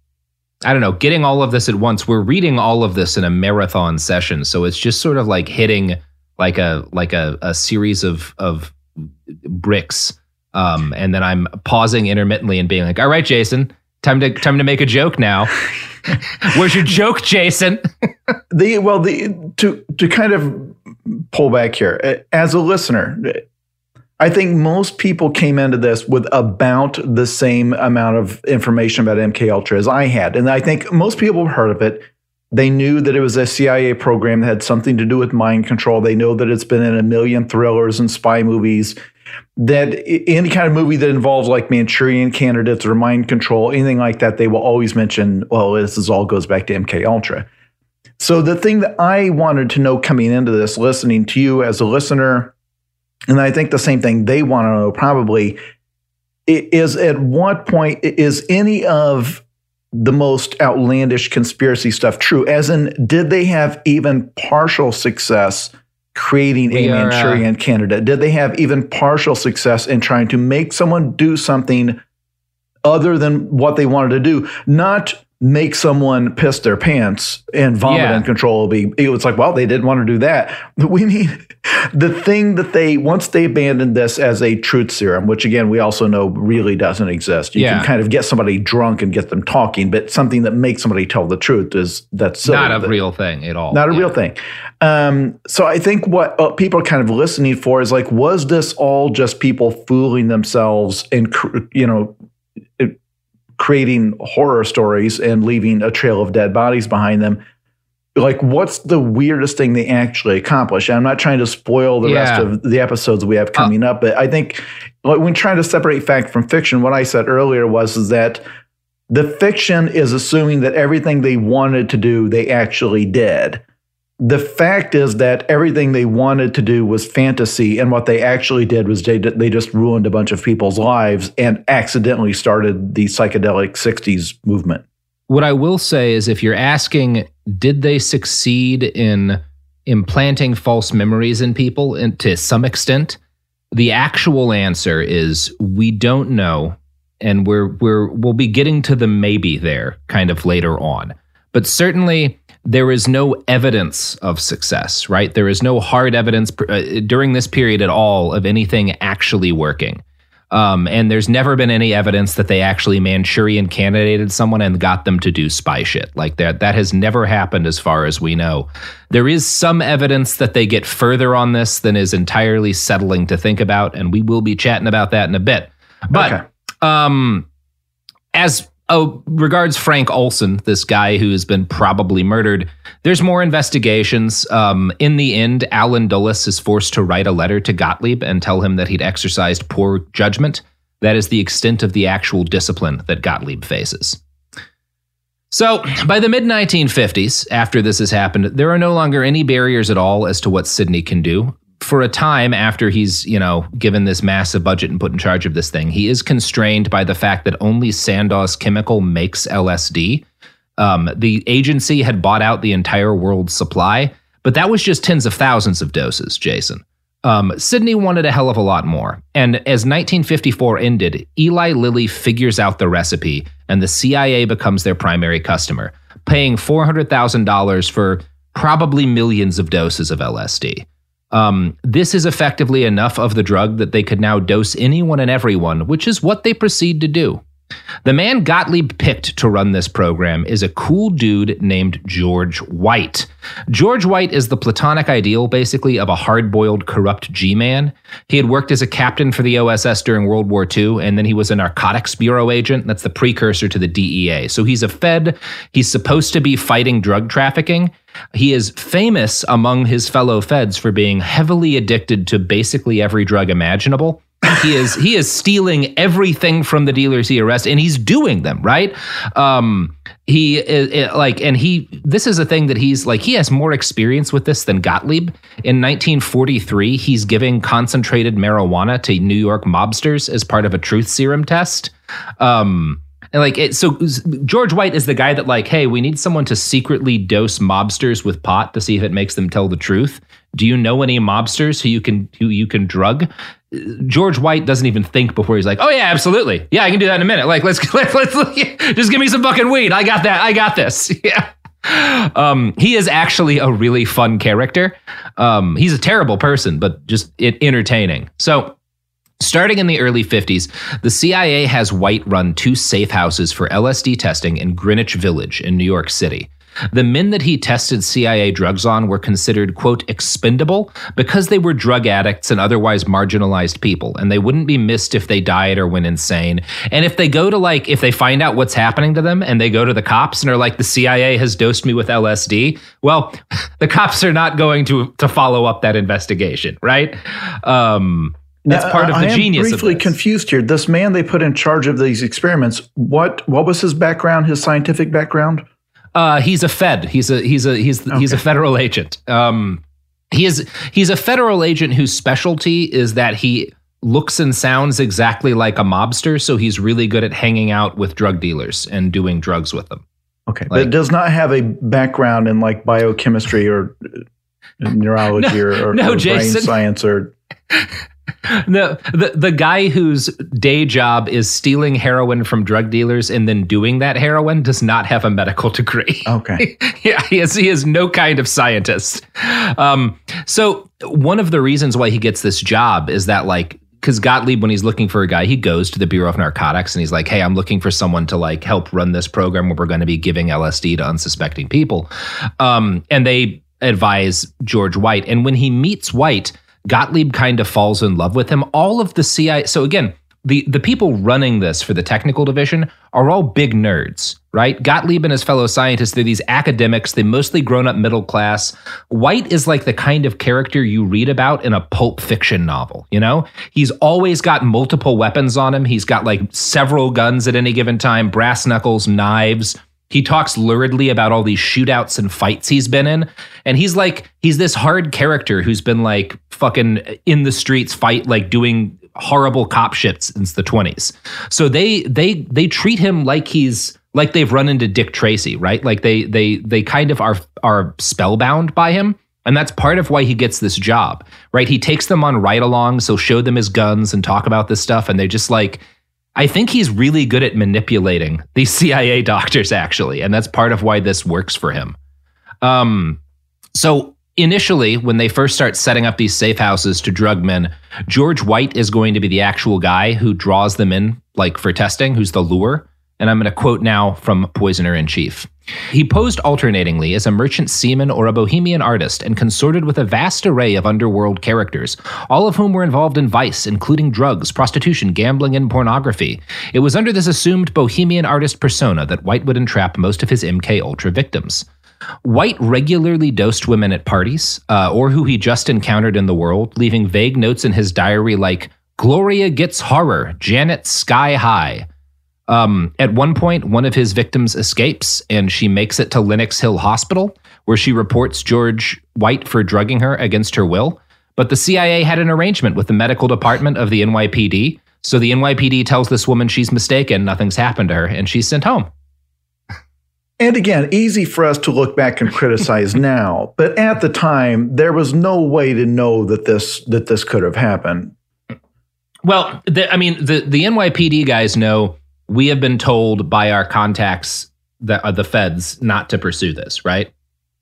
I don't know, getting all of this at once. We're reading all of this in a marathon session. So it's just sort of like hitting like a, like a, a series of, of bricks. Um, and then I'm pausing intermittently and being like, all right, Jason, time to, time to make a joke now. Where's your joke, Jason? the, well, the, to, to kind of pull back here as a listener, I think most people came into this with about the same amount of information about M K Ultra as I had. And I think most people have heard of it. They knew that it was a C I A program that had something to do with mind control. They know that it's been in a million thrillers and spy movies. That any kind of movie that involves like Manchurian candidates or mind control, anything like that, they will always mention, well, this is all goes back to M K Ultra. So the thing that I wanted to know coming into this, listening to you as a listener, and I think the same thing they want to know probably, is at what point is any of the most outlandish conspiracy stuff true? As in, did they have even partial success creating we a are, Manchurian uh, candidate? Did they have even partial success in trying to make someone do something other than what they wanted to do? Not make someone piss their pants and vomit yeah. uncontrollably. It was like, well, they didn't want to do that. We mean the thing that they, once they abandoned this as a truth serum, which again, we also know really doesn't exist. You yeah. can kind of get somebody drunk and get them talking, but something that makes somebody tell the truth is that's not a real thing at all. Not a yeah. real thing. Um, so I think what uh, people are kind of listening for is like, was this all just people fooling themselves and, you know, it, creating horror stories and leaving a trail of dead bodies behind them? Like, what's the weirdest thing they actually accomplish? And I'm not trying to spoil the yeah. rest of the episodes we have coming uh, up, but I think like, when trying to separate fact from fiction, what I said earlier was is that the fiction is assuming that everything they wanted to do, they actually did. The fact is that everything they wanted to do was fantasy, and what they actually did was they, they just ruined a bunch of people's lives and accidentally started the psychedelic sixties movement. What I will say is if you're asking, did they succeed in implanting false memories in people and to some extent, the actual answer is we don't know, and we're we're we'll be getting to the maybe there kind of later on. But certainly there is no evidence of success, right? There is no hard evidence uh, during this period at all of anything actually working. Um, and there's never been any evidence that they actually Manchurian candidated someone and got them to do spy shit like that. That has never happened as far as we know. There is some evidence that they get further on this than is entirely settling to think about, and we will be chatting about that in a bit. But okay. um, as oh, regards Frank Olson, this guy who has been probably murdered, there's more investigations. Um, in the end, Alan Dulles is forced to write a letter to Gottlieb and tell him that he'd exercised poor judgment. That is the extent of the actual discipline that Gottlieb faces. So, by the mid nineteen fifties, after this has happened, there are no longer any barriers at all as to what Sidney can do. For a time after he's, you know, given this massive budget and put in charge of this thing, he is constrained by the fact that only Sandoz Chemical makes L S D. Um, the agency had bought out the entire world's supply, but that was just tens of thousands of doses, Jason. Um, Sidney wanted a hell of a lot more. And as nineteen fifty-four ended, Eli Lilly figures out the recipe, and the C I A becomes their primary customer, paying four hundred thousand dollars for probably millions of doses of L S D. Um, this is effectively enough of the drug that they could now dose anyone and everyone, which is what they proceed to do. The man Gottlieb picked to run this program is a cool dude named George White. George White is the platonic ideal, basically, of a hard-boiled, corrupt G-man. He had worked as a captain for the O S S during World War Two, and then he was a narcotics bureau agent. That's the precursor to the D E A. So he's a Fed. He's supposed to be fighting drug trafficking. He is famous among his fellow Feds for being heavily addicted to basically every drug imaginable. He is he is stealing everything from the dealers he arrests, and he's doing them, right? Um, he is like, and he. This is a thing that he's like. He has more experience with this than Gottlieb. In nineteen forty-three, he's giving concentrated marijuana to New York mobsters as part of a truth serum test. Um, and like, it, so George White is the guy that like, hey, we need someone to secretly dose mobsters with pot to see if it makes them tell the truth. Do you know any mobsters who you can who you can drug? George White doesn't even think before he's like, oh yeah, absolutely. Yeah, I can do that in a minute. Like, let's, let's, let's just give me some fucking weed. I got that. I got this. Yeah. Um, he is actually a really fun character. Um, he's a terrible person, but just it, entertaining. So starting in the early fifties, the C I A has White run two safe houses for L S D testing in Greenwich Village in New York City. The men that he tested C I A drugs on were considered, quote, expendable because they were drug addicts and otherwise marginalized people, and they wouldn't be missed if they died or went insane. And if they go to like, if they find out what's happening to them and they go to the cops and are like, the C I A has dosed me with L S D, well, the cops are not going to, to follow up that investigation, right? Um, That's now, part of the I genius am briefly of this. confused here. This man they put in charge of these experiments, what what was his background, his scientific background? Uh, he's a Fed. He's a he's a he's okay. he's a federal agent. Um, he is he's a federal agent whose specialty is that he looks and sounds exactly like a mobster. So he's really good at hanging out with drug dealers and doing drugs with them. Okay, like, but it does not have a background in like biochemistry or neurology no, or, or, no, or brain Jason. science or. No, the the guy whose day job is stealing heroin from drug dealers and then doing that heroin does not have a medical degree. Okay. Yeah, he is, he is no kind of scientist. Um, so one of the reasons why he gets this job is that like, because Gottlieb, when he's looking for a guy, he goes to the Bureau of Narcotics and he's like, hey, I'm looking for someone to like help run this program where we're going to be giving L S D to unsuspecting people. Um, and they advise George White. And when he meets White, Gottlieb kind of falls in love with him. All of the C I A, so again, the, the people running this for the technical division are all big nerds, right? Gottlieb and his fellow scientists, they're these academics, they mostly grown up middle class. White is like the kind of character you read about in a pulp fiction novel, you know? He's always got multiple weapons on him. He's got like several guns at any given time, brass knuckles, knives. He talks luridly about all these shootouts and fights he's been in. And he's like, he's this hard character who's been like fucking in the streets fight, like doing horrible cop shit since the twenties. So they they they treat him like he's like they've run into Dick Tracy, right? Like they they they kind of are are spellbound by him. And that's part of why he gets this job, right? He takes them on ride-alongs, he'll show them his guns and talk about this stuff. And they just like, I think he's really good at manipulating these C I A doctors, actually. And that's part of why this works for him. Um, so initially, when they first start setting up these safe houses to drug men, George White is going to be the actual guy who draws them in, like for testing, who's the lure. And I'm going to quote now from Poisoner in Chief. He posed alternatingly as a merchant seaman or a bohemian artist and consorted with a vast array of underworld characters, all of whom were involved in vice, including drugs, prostitution, gambling, and pornography. It was under this assumed bohemian artist persona that White would entrap most of his M K Ultra victims. White regularly dosed women at parties, uh, or who he just encountered in the world, leaving vague notes in his diary like, Gloria gets horror, Janet sky high. Um, at one point, one of his victims escapes, and she makes it to Lenox Hill Hospital, where she reports George White for drugging her against her will. But the C I A had an arrangement with the medical department of the N Y P D, so the N Y P D tells this woman she's mistaken, nothing's happened to her, and she's sent home. And again, easy for us to look back and criticize now, but at the time, there was no way to know that this that this could have happened. Well, the, I mean, the, the N Y P D guys know we have been told by our contacts, that uh, the feds, not to pursue this, right?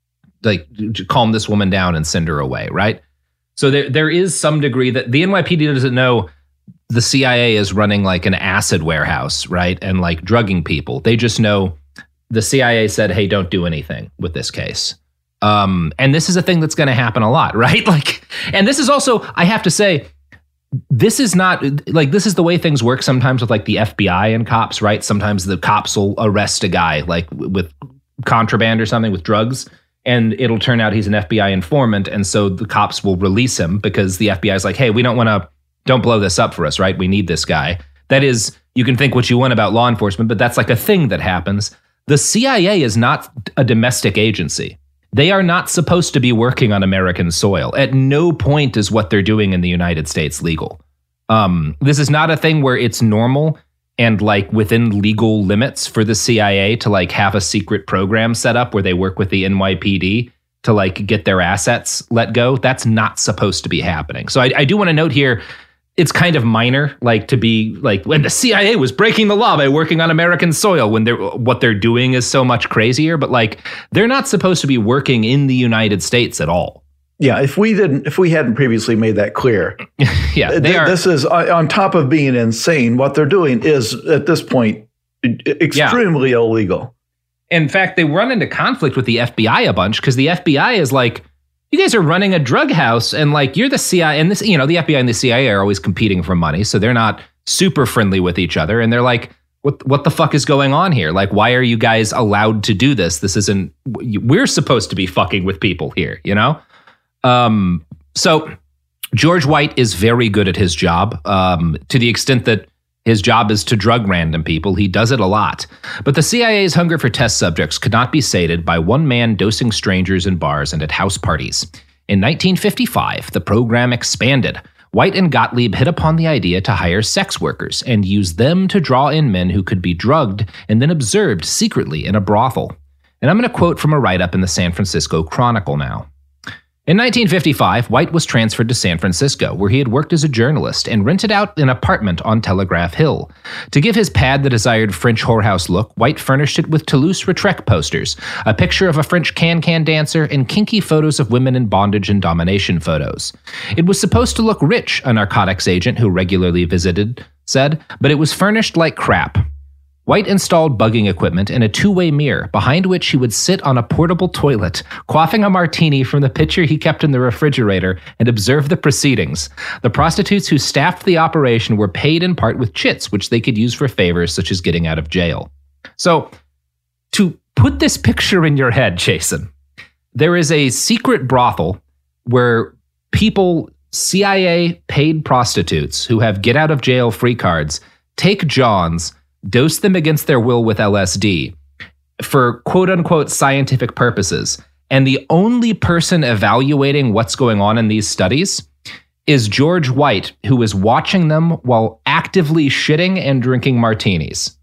Like, to calm this woman down and send her away, right? So there there is some degree that the N Y P D doesn't know the C I A is running like an acid warehouse, right? And like drugging people. They just know the C I A said, hey, don't do anything with this case. Um, and this is a thing that's going to happen a lot, right? Like, and this is also, I have to say, this is not like, this is the way things work sometimes with like the F B I and cops, right? Sometimes the cops will arrest a guy like with contraband or something, with drugs, and it'll turn out he's an F B I informant. And so the cops will release him because the F B I is like, hey, we don't want to, don't blow this up for us, right? We need this guy. That is, you can think what you want about law enforcement, but that's like a thing that happens. The C I A is not a domestic agency. They are not supposed to be working on American soil. At no point is what they're doing in the United States legal. Um, this is not a thing where it's normal and like within legal limits for the C I A to like have a secret program set up where they work with the N Y P D to like get their assets let go. That's not supposed to be happening. So I, I do want to note here, it's kind of minor, like to be like when the C I A was breaking the law by working on American soil, when they're what they're doing is so much crazier. But like they're not supposed to be working in the United States at all. Yeah, if we didn't, if we hadn't previously made that clear, yeah, they th- are. This is on top of being insane. What they're doing is at this point extremely yeah. illegal. In fact, they run into conflict with the F B I a bunch because the F B I is like, you guys are running a drug house and like you're the C I A, and this, you know, the F B I and the C I A are always competing for money. So they're not super friendly with each other. And they're like, what, what the fuck is going on here? Like, why are you guys allowed to do this? This isn't, we're supposed to be fucking with people here, you know? Um, so George White is very good at his job, um, to the extent that his job is to drug random people. He does it a lot. But the C I A's hunger for test subjects could not be sated by one man dosing strangers in bars and at house parties. In nineteen fifty-five, the program expanded. White and Gottlieb hit upon the idea to hire sex workers and use them to draw in men who could be drugged and then observed secretly in a brothel. And I'm going to quote from a write-up in the San Francisco Chronicle now. In nineteen fifty-five, White was transferred to San Francisco, where he had worked as a journalist and rented out an apartment on Telegraph Hill. To give his pad the desired French whorehouse look, White furnished it with Toulouse-Lautrec posters, a picture of a French can-can dancer, and kinky photos of women in bondage and domination photos. It was supposed to look rich, a narcotics agent who regularly visited said, but it was furnished like crap. White installed bugging equipment and a two-way mirror, behind which he would sit on a portable toilet, quaffing a martini from the pitcher he kept in the refrigerator, and observe the proceedings. The prostitutes who staffed the operation were paid in part with chits, which they could use for favors such as getting out of jail. So, to put this picture in your head, Jason, there is a secret brothel where people, C I A-paid prostitutes who have get-out-of-jail-free cards, take Johns, dose them against their will with L S D for quote-unquote scientific purposes. And the only person evaluating what's going on in these studies is George White, who is watching them while actively shitting and drinking martinis.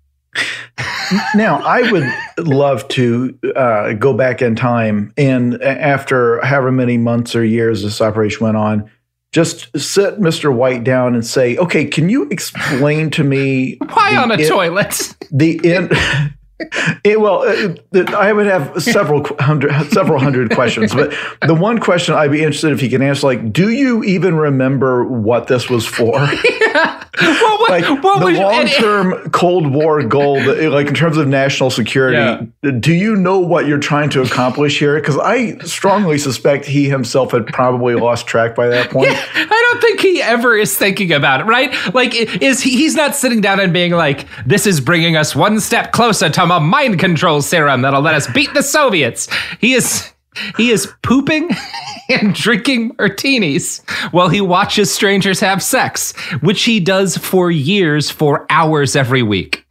Now, I would love to uh, go back in time and after however many months or years this operation went on, just sit Mister White down and say, okay, can you explain to me why on a in, toilet? The in, It, well, it, I would have several hundred, several hundred questions, but the one question I'd be interested if you can answer, like, do you even remember what this was for? Yeah. Well, what, like what the was, long-term Cold War goal, like in terms of national security, yeah. do you know what you're trying to accomplish here? Because I strongly suspect he himself had probably lost track by that point. Yeah, I don't think he ever is thinking about it, right? Like, is he, he's not sitting down and being like, this is bringing us one step closer to a mind control serum that'll let us beat the Soviets. He is he is pooping and drinking martinis while he watches strangers have sex, which he does for years, for hours every week.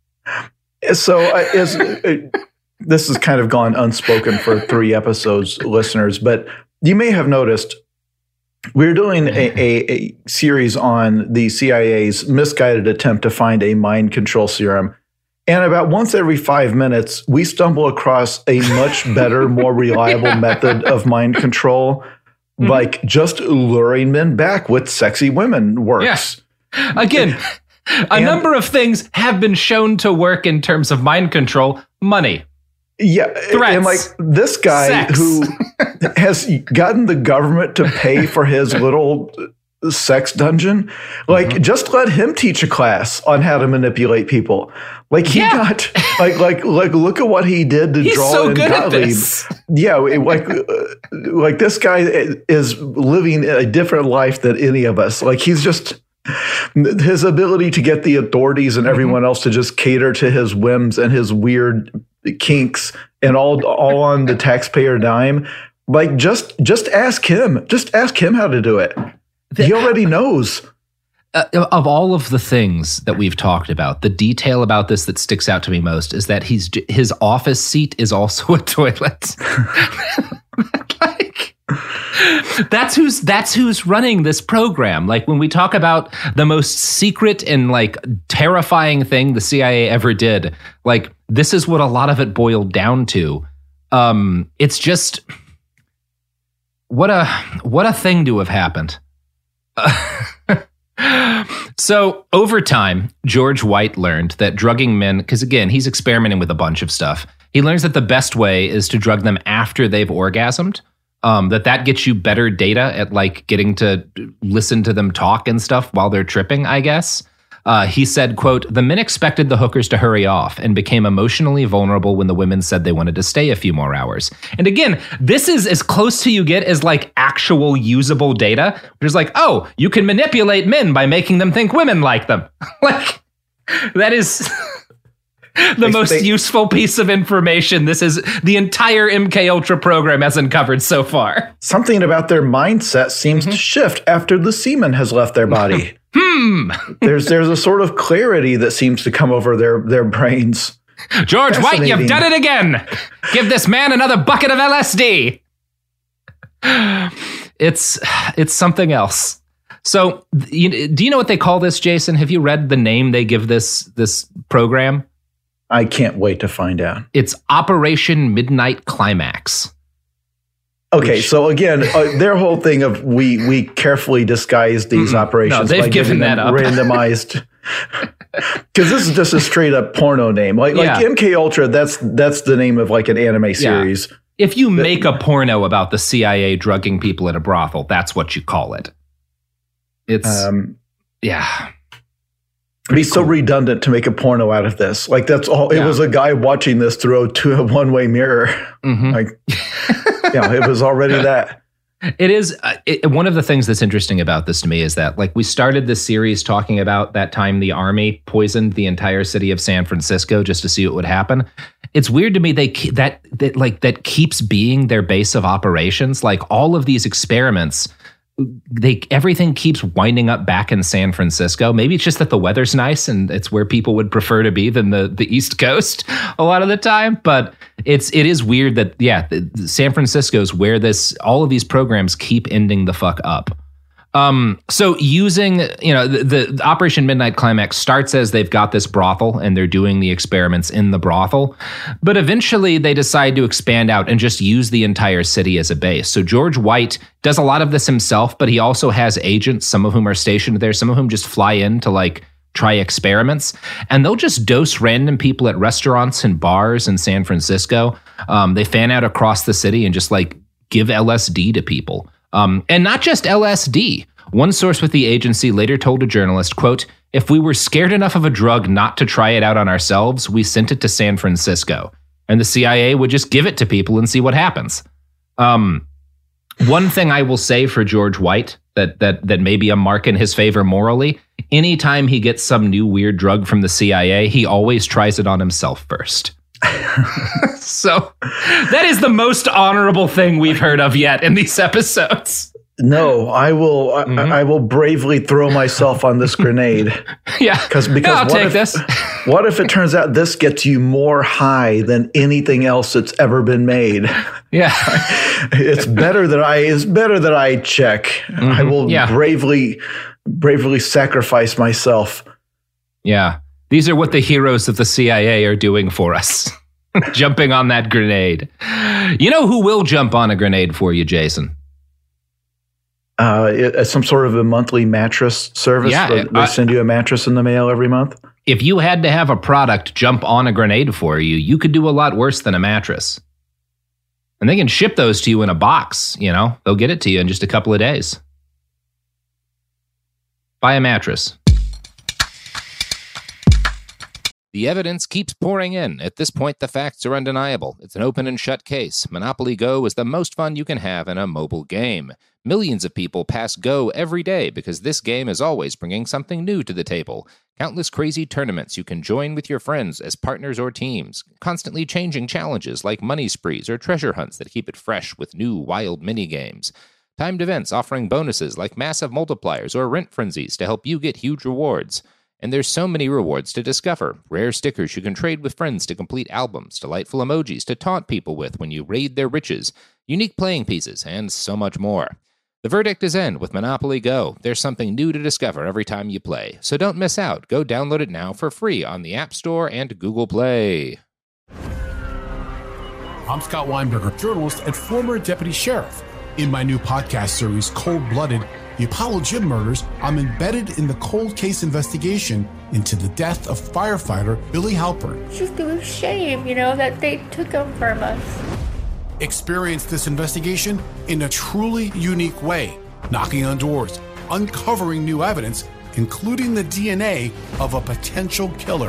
So uh, is, uh, this has kind of gone unspoken for three episodes, listeners, but you may have noticed we're doing a, a, a series on the C I A's misguided attempt to find a mind control serum. And about once every five minutes, we stumble across a much better, more reliable method of mind control, mm-hmm. like just luring men back with sexy women works. Yeah. Again, a and, number of things have been shown to work in terms of mind control. Money. Yeah. Threats, and like this guy sex. who has gotten the government to pay for his little sex dungeon, like mm-hmm. just let him teach a class on how to manipulate people. Like he yeah. got like like like look at what he did to He's draw so in good Gottlieb. At this. Yeah, like uh, like this guy is living a different life than any of us. Like he's just his ability to get the authorities and everyone mm-hmm. else to just cater to his whims and his weird kinks and all all on the taxpayer dime. Like just just ask him. Just ask him how to do it. He already knows. Uh, of all of the things that we've talked about, the detail about this that sticks out to me most is that he's his office seat is also a toilet. Like, that's who's that's who's running this program. Like when we talk about the most secret and like terrifying thing the C I A ever did, like this is what a lot of it boiled down to. Um, it's just what a what a thing to have happened. Uh, So over time, George White learned that drugging men, because again, he's experimenting with a bunch of stuff. He learns that the best way is to drug them after they've orgasmed, um, that that gets you better data at like getting to listen to them talk and stuff while they're tripping, I guess. Uh, he said, quote, the men expected the hookers to hurry off and became emotionally vulnerable when the women said they wanted to stay a few more hours. And again, this is as close to you get as like actual usable data, which is like, oh, you can manipulate men by making them think women like them. Like, that is the they, most they, useful piece of information this is the entire M K Ultra program has uncovered so far. Something about their mindset seems mm-hmm. to shift after the semen has left their body. Hmm. there's there's a sort of clarity that seems to come over their, their brains. George White, you've done it again. Give this man another bucket of L S D. It's it's something else. So, you, do you know what they call this, Jason? Have you read the name they give this this program? I can't wait to find out. It's Operation Midnight Climax. Okay, Which, so again, uh, their whole thing of we we carefully disguise these mm-mm. operations. No, they've by given that up. Randomized. Because this is just a straight up porno name. Like yeah. like M K Ultra, that's that's the name of like an anime series. Yeah. If you that, make a porno about the C I A drugging people at a brothel, that's what you call it. It's um, yeah. It'd be cool. So redundant to make a porno out of this. Like that's all. Yeah. It was a guy watching this through a, to a one way mirror. Mm-hmm. Like. Yeah, it was already that. It is. Uh, it, one of the things that's interesting about this to me is that, like, we started this series talking about that time the army poisoned the entire city of San Francisco just to see what would happen. It's weird to me they that that like that keeps being their base of operations. Like all of these experiments, they everything keeps winding up back in San Francisco. Maybe it's just that the weather's nice and it's where people would prefer to be than the the East Coast a lot of the time. But it's it is weird that yeah, the, the San Francisco's where this all of these programs keep ending the fuck up. Um, so using, you know, the, the Operation Midnight Climax starts as they've got this brothel and they're doing the experiments in the brothel, but eventually they decide to expand out and just use the entire city as a base. So George White does a lot of this himself, but he also has agents, some of whom are stationed there, some of whom just fly in to like try experiments, and they'll just dose random people at restaurants and bars in San Francisco. Um, they fan out across the city and just like give L S D to people. Um, and not just L S D. One source with the agency later told a journalist, quote, "If we were scared enough of a drug not to try it out on ourselves, we sent it to San Francisco. And the C I A would just give it to people and see what happens." Um, one thing I will say for George White that that that may be a mark in his favor morally, anytime he gets some new weird drug from the C I A, he always tries it on himself first. So that is the most honorable thing we've heard of yet in these episodes. No, I will. Mm-hmm. I, I will bravely throw myself on this grenade. Yeah, because because yeah, I'll what take if, this. What if it turns out this gets you more high than anything else that's ever been made? Yeah, it's better that I. It's better that I check. Mm-hmm. I will yeah. bravely, bravely sacrifice myself. Yeah, these are what the heroes of the C I A are doing for us. Jumping on that grenade. You know who will jump on a grenade for you, Jason? Uh, it, some sort of a monthly mattress service. Yeah, they, they send you a mattress in the mail every month. If you had to have a product jump on a grenade for you, you could do a lot worse than a mattress. And they can ship those to you in a box, you know. They'll get it to you in just a couple of days. Buy a mattress. The evidence keeps pouring in. At this point, the facts are undeniable. It's an open and shut case. Monopoly Go is the most fun you can have in a mobile game. Millions of people pass Go every day because this game is always bringing something new to the table. Countless crazy tournaments you can join with your friends as partners or teams. Constantly changing challenges like money sprees or treasure hunts that keep it fresh with new wild mini-games. Timed events offering bonuses like massive multipliers or rent frenzies to help you get huge rewards. And there's so many rewards to discover. Rare stickers you can trade with friends to complete albums, delightful emojis to taunt people with when you raid their riches, unique playing pieces, and so much more. The verdict is in with Monopoly Go. There's something new to discover every time you play. So don't miss out. Go download it now for free on the App Store and Google Play. I'm Scott Weinberger, journalist and former deputy sheriff. In my new podcast series, Cold Blooded, The Apollo Gym Murders, I'm embedded in the cold case investigation into the death of firefighter Billy Halpern. It's just a shame, you know, that they took him from us. Experience this investigation in a truly unique way, knocking on doors, uncovering new evidence, including the D N A of a potential killer.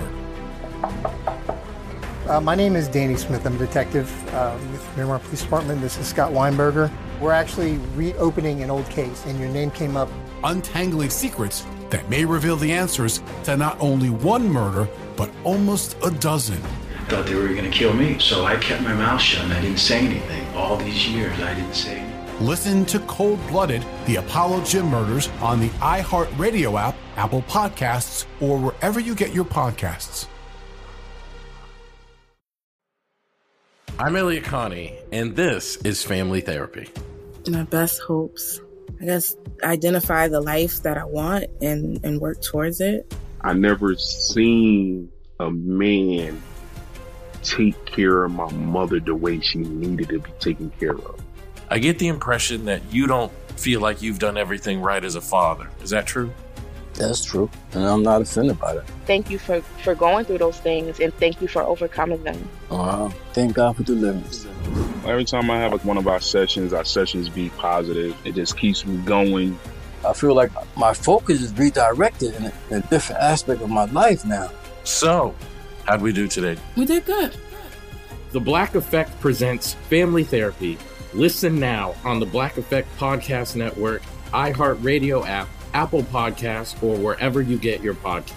Uh, my name is Danny Smith. I'm a detective uh, with Miramar Police Department. This is Scott Weinberger. We're actually reopening an old case, and your name came up. Untangling secrets that may reveal the answers to not only one murder, but almost a dozen. I thought they were going to kill me, so I kept my mouth shut and I didn't say anything. All these years, I didn't say anything. Listen to Cold Blooded, The Apollo Gym Murders on the iHeartRadio app, Apple Podcasts, or wherever you get your podcasts. I'm Elliot Connie, and this is Family Therapy. My best hopes, I guess, identify the life that I want and, and work towards it. I never seen a man take care of my mother the way she needed to be taken care of. I get the impression that you don't feel like you've done everything right as a father. Is that true? That's true, and I'm not offended by that. Thank you for, for going through those things, and thank you for overcoming them. Wow. Thank God for deliverance. Every time I have like one of our sessions, our sessions be positive. It just keeps me going. I feel like my focus is redirected in a, in a different aspect of my life now. So, how'd we do today? We did good. The Black Effect presents Family Therapy. Listen now on the Black Effect Podcast Network, iHeartRadio app, Apple Podcasts, or wherever you get your podcasts.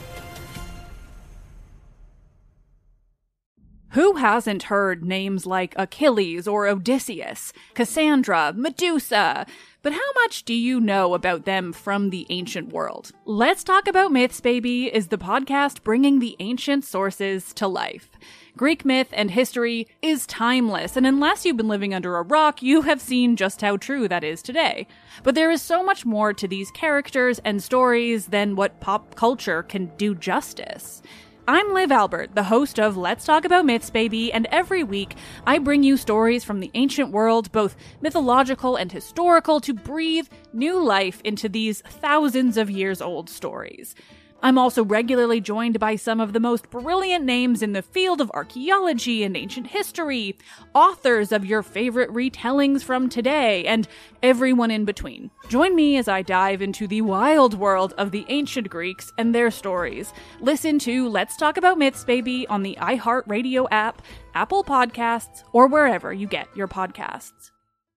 Who hasn't heard names like Achilles or Odysseus, Cassandra, Medusa? But how much do you know about them from the ancient world? Let's Talk About Myths, Baby is the podcast bringing the ancient sources to life. Greek myth and history is timeless, and unless you've been living under a rock, you have seen just how true that is today. But there is so much more to these characters and stories than what pop culture can do justice. I'm Liv Albert, the host of Let's Talk About Myths, Baby, and every week I bring you stories from the ancient world, both mythological and historical, to breathe new life into these thousands of years old stories. I'm also regularly joined by some of the most brilliant names in the field of archaeology and ancient history, authors of your favorite retellings from today, and everyone in between. Join me as I dive into the wild world of the ancient Greeks and their stories. Listen to Let's Talk About Myths, Baby on the iHeartRadio app, Apple Podcasts, or wherever you get your podcasts.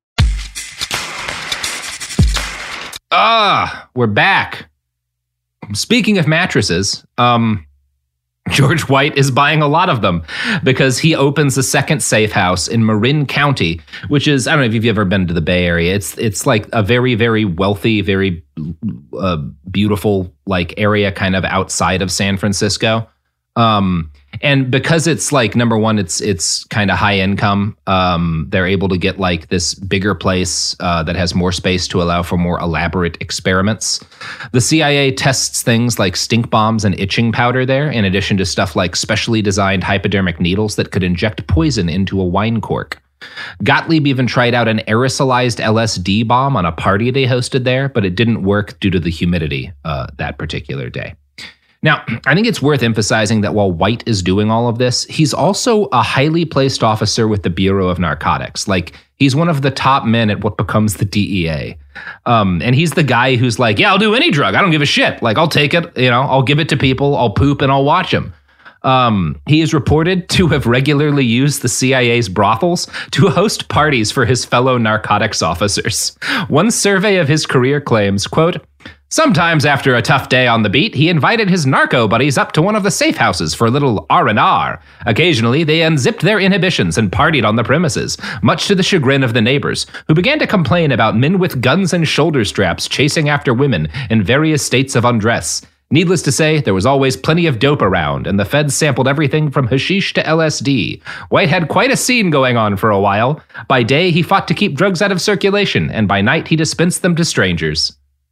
Ah, we're back. Speaking of mattresses, um, George White is buying a lot of them because he opens a second safe house in Marin County, which is, I don't know if you've ever been to the Bay Area. It's it's like a very, very wealthy, very uh, beautiful like area kind of outside of San Francisco. Um, and because it's like, number one, it's it's kind of high income. Um, they're able to get like this bigger place uh, that has more space to allow for more elaborate experiments. The C I A tests things like stink bombs and itching powder there, in addition to stuff like specially designed hypodermic needles that could inject poison into a wine cork. Gottlieb even tried out an aerosolized L S D bomb on a party they hosted there, but it didn't work due to the humidity uh, that particular day. Now, I think it's worth emphasizing that while White is doing all of this, he's also a highly placed officer with the Bureau of Narcotics. Like, he's one of the top men at what becomes the D E A. Um, and he's the guy who's like, yeah, I'll do any drug. I don't give a shit. Like, I'll take it, you know, I'll give it to people, I'll poop, and I'll watch them. Um, he is reported to have regularly used the C I A's brothels to host parties for his fellow narcotics officers. One survey of his career claims, quote, sometimes after a tough day on the beat, he invited his narco buddies up to one of the safe houses for a little R and R. Occasionally, they unzipped their inhibitions and partied on the premises, much to the chagrin of the neighbors, who began to complain about men with guns and shoulder straps chasing after women in various states of undress. Needless to say, there was always plenty of dope around, and the feds sampled everything from hashish to L S D. White had quite a scene going on for a while. By day, he fought to keep drugs out of circulation, and by night, he dispensed them to strangers.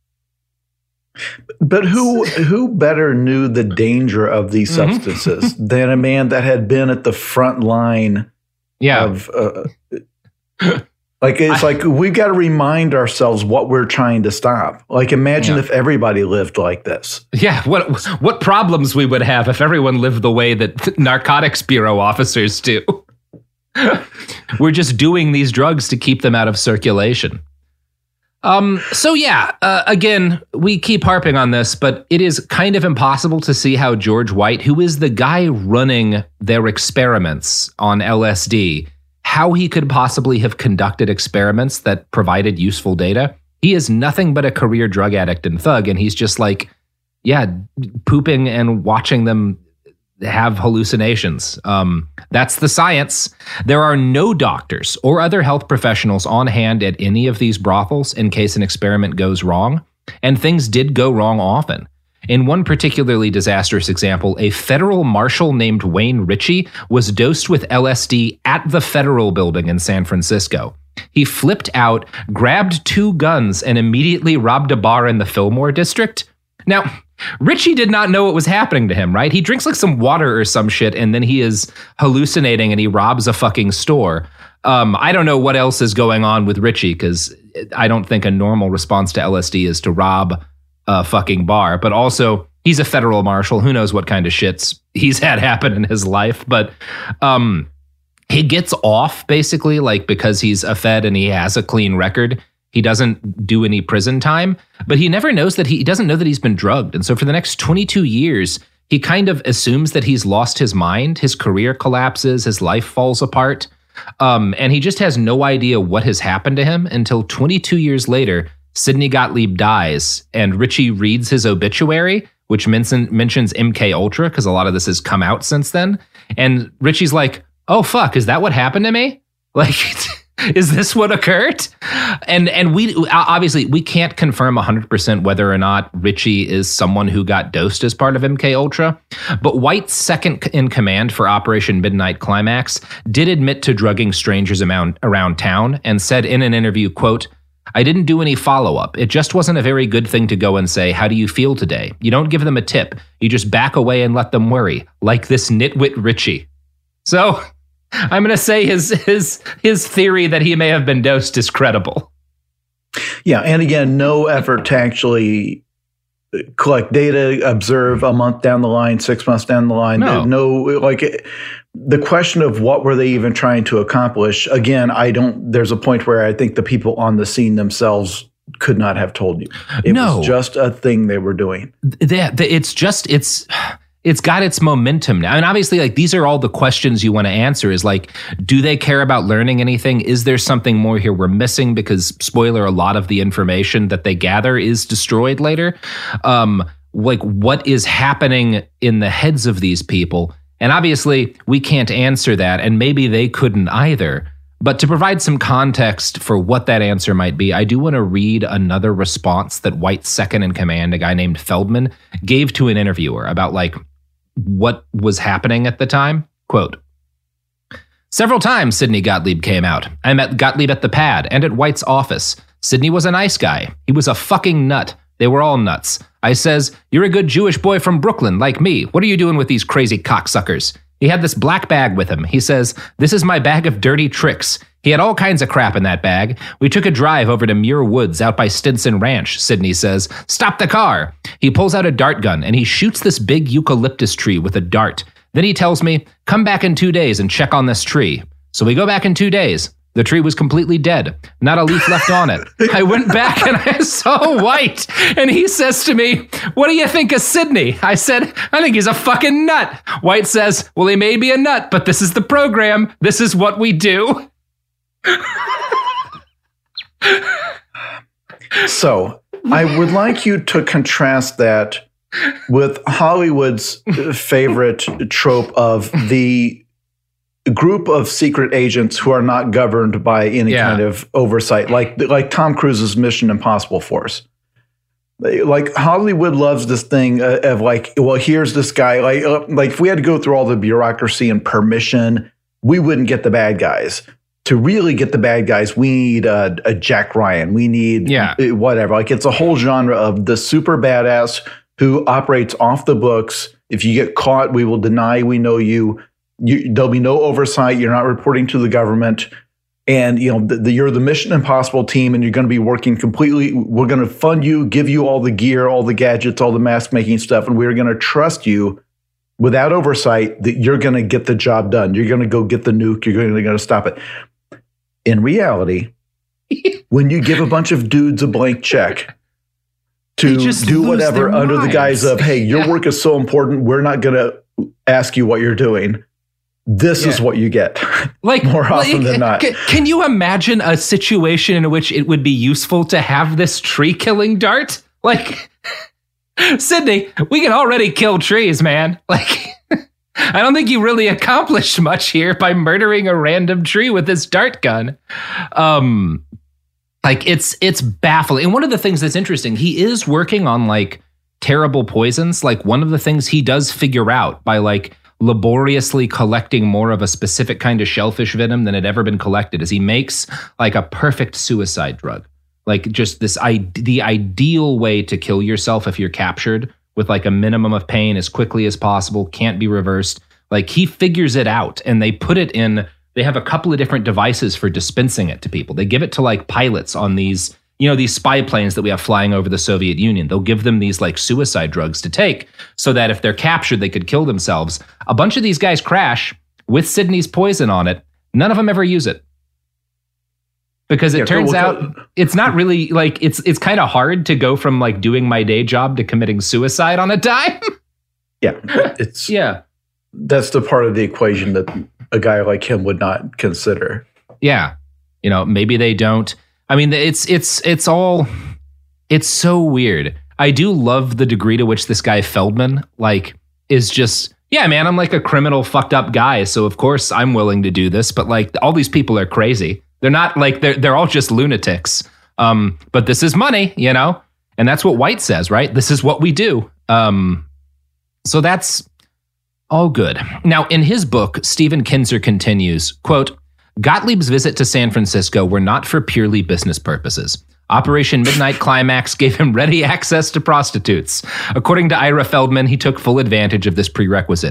But who who better knew the danger of these substances mm-hmm. than a man that had been at the front line yeah. of uh, like it's I, like we've got to remind ourselves what we're trying to stop. Like imagine yeah. if everybody lived like this. Yeah, what what problems we would have if everyone lived the way that Narcotics Bureau officers do. We're just doing these drugs to keep them out of circulation. Um, so yeah, uh, again, we keep harping on this, but it is kind of impossible to see how George White, who is the guy running their experiments on L S D, how he could possibly have conducted experiments that provided useful data. He is nothing but a career drug addict and thug, and he's just like, yeah, pooping and watching them have hallucinations. Um, that's the science. There are no doctors or other health professionals on hand at any of these brothels in case an experiment goes wrong, and things did go wrong often. In one particularly disastrous example, a federal marshal named Wayne Ritchie was dosed with L S D at the Federal Building in San Francisco. He flipped out, grabbed two guns, and immediately robbed a bar in the Fillmore district. Now, Ritchie did not know what was happening to him, right? He drinks like some water or some shit, and then he is hallucinating and he robs a fucking store. Um, I don't know what else is going on with Ritchie, because I don't think a normal response to L S D is to rob a fucking bar. But also, he's a federal marshal. Who knows what kind of shits he's had happen in his life. But um, he gets off, basically, like because he's a Fed and he has a clean record. He doesn't do any prison time, but he never knows that he, he doesn't know that he's been drugged. And so for the next twenty-two years, he kind of assumes that he's lost his mind. His career collapses, his life falls apart. Um, and he just has no idea what has happened to him until twenty-two years later, Sidney Gottlieb dies and Ritchie reads his obituary, which mention, mentions M K Ultra, because a lot of this has come out since then. And Ritchie's like, oh, fuck, is that what happened to me? Like, is this what occurred? And and we obviously we can't confirm one hundred percent whether or not Ritchie is someone who got dosed as part of M K Ultra. But White's second in command for Operation Midnight Climax did admit to drugging strangers around, around town and said in an interview, quote, I didn't do any follow-up. It just wasn't a very good thing to go and say, how do you feel today? You don't give them a tip. You just back away and let them worry, like this nitwit Ritchie. So I'm going to say his his his theory that he may have been dosed is credible. Yeah, and again, no effort to actually collect data, observe a month down the line, six months down the line. No, no like it, the question of what were they even trying to accomplish? Again, I don't. There's a point where I think the people on the scene themselves could not have told you. It no. was just a thing they were doing. They, they, it's just it's. It's got its momentum now. And obviously, like, these are all the questions you want to answer is like, do they care about learning anything? Is there something more here we're missing? Because, spoiler, a lot of the information that they gather is destroyed later. Um, like, what is happening in the heads of these people? And obviously, we can't answer that, and maybe they couldn't either. But to provide some context for what that answer might be, I do want to read another response that White's second in command, a guy named Feldman, gave to an interviewer about, like, what was happening at the time. Quote, "Several times Sidney Gottlieb came out. I met Gottlieb at the pad and at White's office. Sidney was a nice guy. He was a fucking nut. They were all nuts. I says, you're a good Jewish boy from Brooklyn, like me. What are you doing with these crazy cocksuckers? He had this black bag with him. He says, this is my bag of dirty tricks. He had all kinds of crap in that bag. We took a drive over to Muir Woods out by Stinson Ranch. Sidney says, stop the car. He pulls out a dart gun and he shoots this big eucalyptus tree with a dart. Then he tells me, come back in two days and check on this tree. So we go back in two days. The tree was completely dead. Not a leaf left on it. I went back and I saw White. And he says to me, what do you think of Sidney? I said, I think he's a fucking nut. White says, well, he may be a nut, but this is the program. This is what we do. So I would like you to contrast that with Hollywood's favorite trope of the group of secret agents who are not governed by any yeah. kind of oversight, like like Tom Cruise's Mission Impossible force. Like Hollywood loves this thing of like, well, here's this guy. Like, like if we had to go through all the bureaucracy and permission, we wouldn't get the bad guys. To really get the bad guys, we need a, a Jack Ryan. We need yeah. whatever. Like it's a whole genre of the super badass who operates off the books. If you get caught, we will deny we know you. You, there'll be no oversight. You're not reporting to the government. And, you know, the, the, you're the Mission Impossible team and you're going to be working completely. We're going to fund you, give you all the gear, all the gadgets, all the mask making stuff. And we're going to trust you without oversight that you're going to get the job done. You're going to go get the nuke. You're going to, going to stop it. In reality, when you give a bunch of dudes a blank check to do whatever under minds. the guise of, hey, your yeah. work is so important, we're not going to ask you what you're doing. This yeah. is what you get, like more often like, than not. Can you imagine a situation in which it would be useful to have this tree killing dart? Like, Sidney, we can already kill trees, man. Like, I don't think you really accomplished much here by murdering a random tree with this dart gun. Um, like it's it's baffling. And one of the things that's interesting, he is working on like terrible poisons. Like one of the things he does figure out by like laboriously collecting more of a specific kind of shellfish venom than had ever been collected is he makes like a perfect suicide drug. Like just this, I, the ideal way to kill yourself if you're captured with like a minimum of pain as quickly as possible, can't be reversed. Like he figures it out and they put it in, they have a couple of different devices for dispensing it to people. They give it to like pilots on these, you know, these spy planes that we have flying over the Soviet Union. They'll give them these like suicide drugs to take so that if they're captured, they could kill themselves. A bunch of these guys crash with Sidney's poison on it. None of them ever use it. Because it yeah, turns we'll out go. it's not really like it's it's kind of hard to go from like doing my day job to committing suicide on a dime. Yeah, it's yeah. That's the part of the equation that a guy like him would not consider. Yeah, you know, maybe they don't. I mean, it's it's it's all it's so weird. I do love the degree to which this guy Feldman like is just yeah, man. I'm like a criminal, fucked up guy, so of course I'm willing to do this. But like all these people are crazy. They're not like they're they're all just lunatics. Um, but this is money, you know, and that's what White says, right? This is what we do. Um, so that's all good. Now, in his book, Stephen Kinzer continues, quote, Gottlieb's visit to San Francisco were not for purely business purposes. Operation Midnight Climax gave him ready access to prostitutes. According to Ira Feldman, he took full advantage of this prerequisite.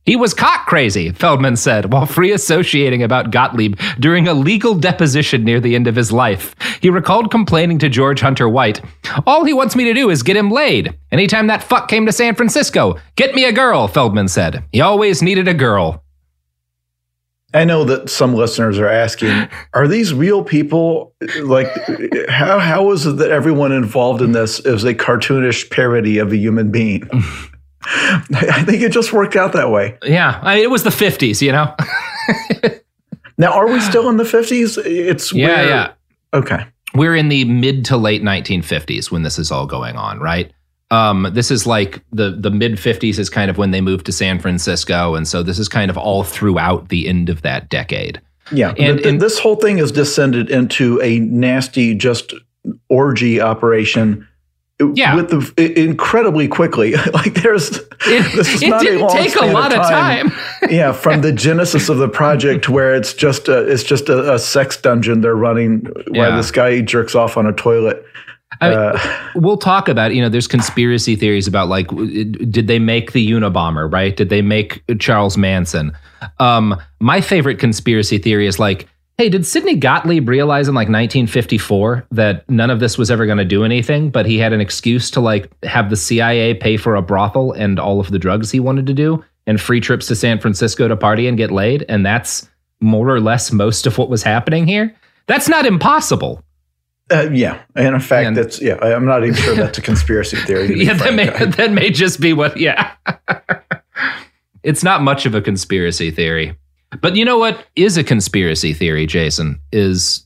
He was cock crazy, Feldman said, while free associating about Gottlieb during a legal deposition near the end of his life. He recalled complaining to George Hunter White, "All he wants me to do is get him laid. Anytime that fuck came to San Francisco, get me a girl," Feldman said. He always needed a girl. I know that some listeners are asking, are these real people? Like, how how is it that everyone involved in this is a cartoonish parody of a human being? I think it just worked out that way. Yeah, I mean, it was the fifties, you know? Now, are we still in the fifties? It's Yeah, where, yeah. Okay. We're in the mid to late nineteen fifties when this is all going on, right? Um, this is like the, the mid fifties is kind of when they moved to San Francisco. And so this is kind of all throughout the end of that decade. Yeah. And, and this whole thing has descended into a nasty, just orgy operation. Yeah. With the incredibly quickly. Like there's it, this is it not didn't a long take a span lot of of time. time. Yeah, from the genesis of the project where it's just a it's just a, a sex dungeon they're running while Yeah. this guy jerks off on a toilet. I mean, Uh, we'll talk about, you know, there's conspiracy theories about like, w- did they make the Unabomber, right? Did they make Charles Manson? Um, my favorite conspiracy theory is like, hey, did Sidney Gottlieb realize in like nineteen fifty-four that none of this was ever going to do anything, but he had an excuse to like have the C I A pay for a brothel and all of the drugs he wanted to do and free trips to San Francisco to party and get laid? And that's more or less most of what was happening here. That's not impossible. uh, yeah, and in fact, and, that's yeah. I'm not even sure that's a conspiracy theory. Yeah, that may that may just be what. Yeah, it's not much of a conspiracy theory. But you know what is a conspiracy theory, Jason, is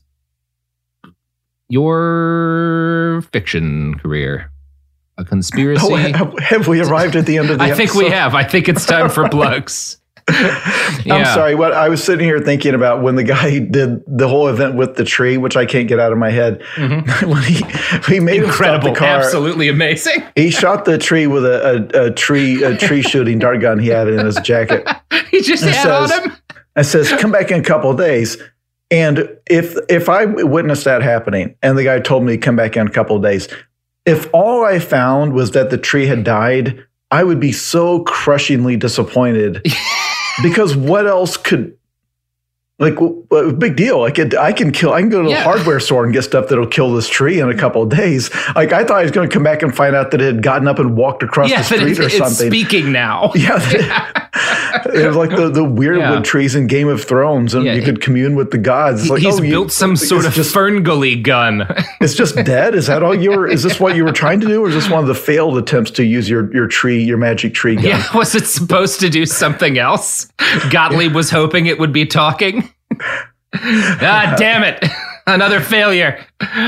your fiction career. A conspiracy. Oh, have, have we arrived at the end of the I episode? think we have. I think it's time for plugs. I'm Yeah. sorry. What I was sitting here thinking about when the guy did the whole event with the tree, which I can't get out of my head. Mm-hmm. when he he made Incredible, him stop the car, absolutely amazing. He shot the tree with a, a, a tree a tree shooting dart gun he had in his jacket. He just It had on says- him. It says, "Come back in a couple of days." And if if I witnessed that happening, and the guy told me to come back in a couple of days, if all I found was that the tree had died, I would be so crushingly disappointed. Because what else could, like, w- w- big deal. Like, it, I can kill, I can go to Yeah. the hardware store and get stuff that'll kill this tree in a couple of days. Like, I thought I was going to come back and find out that it had gotten up and walked across Yeah, the that street it's, or it's something. speaking now. Yeah. It was like the, the weird Yeah. wood trees in Game of Thrones, and Yeah, you he- could commune with the gods. It's like, He's oh, you- built some it's sort of just, ferngully gun. It's just dead. Is that all you were? Is this what you were trying to do, or is this one of the failed attempts to use your your tree, your magic tree gun? Yeah, was it supposed to do something else? Gottlieb was hoping it would be talking. Ah, damn it! Another failure.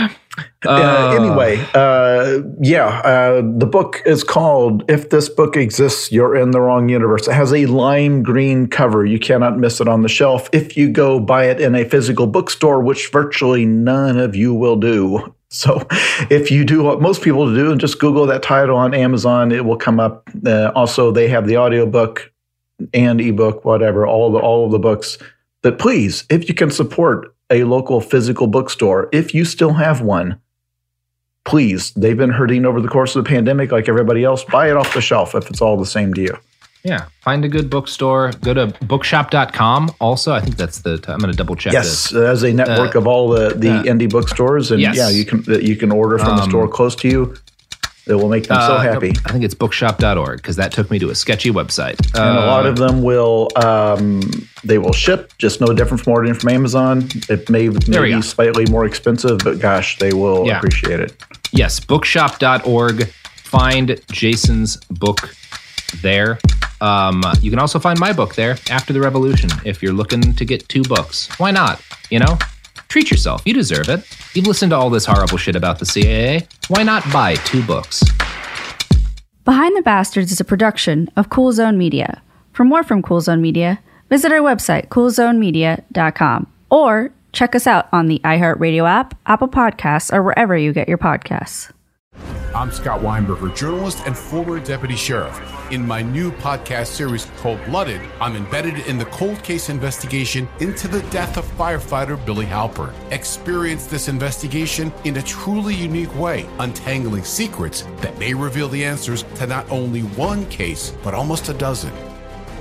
Uh, anyway, uh, yeah, uh, the book is called "If This Book Exists, You're in the Wrong Universe." It has a lime green cover. You cannot miss it on the shelf if you go buy it in a physical bookstore, which virtually none of you will do. So if you do what most people do and just Google that title on Amazon, it will come up. Uh, also, they have the audiobook and ebook, whatever, all the all of the books. But please, if you can support a local physical bookstore, if you still have one, please, they've been hurting over the course of the pandemic like everybody else. Buy it off the shelf if it's all the same to you. Yeah, find a good bookstore. Go to bookshop dot com. Also, I think that's the. T- I'm going to double check Yes, this. as a network Uh, of all the, the uh, indie bookstores, and yes. yeah, you can you can order from a Um, store close to you. It will make them so Uh, happy. I think it's bookshop dot org because that took me to a sketchy website. And a lot Uh, of them will um, they will ship, just no different from ordering from Amazon. It may, There we may go. be slightly more expensive, but gosh, they will Yeah. appreciate it. Yes, bookshop dot org. Find Jason's book there. Um, you can also find my book there, After the Revolution, if you're looking to get two books. Why not? You know? Treat yourself. You deserve it. You've listened to all this horrible shit about the C A A. Why not buy two books? Behind the Bastards is a production of Cool Zone Media. For more from Cool Zone Media, visit our website, cool zone media dot com, or check us out on the iHeartRadio app, Apple Podcasts, or wherever you get your podcasts. I'm Scott Weinberger, journalist and former deputy sheriff. In my new podcast series, Cold Blooded, I'm embedded in the cold case investigation into the death of firefighter Billy Halpern. Experience this investigation in a truly unique way, untangling secrets that may reveal the answers to not only one case, but almost a dozen.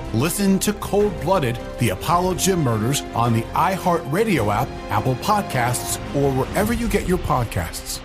Listen to Cold Blooded, The Apollo Gym Murders on the iHeartRadio app, Apple Podcasts, or wherever you get your podcasts.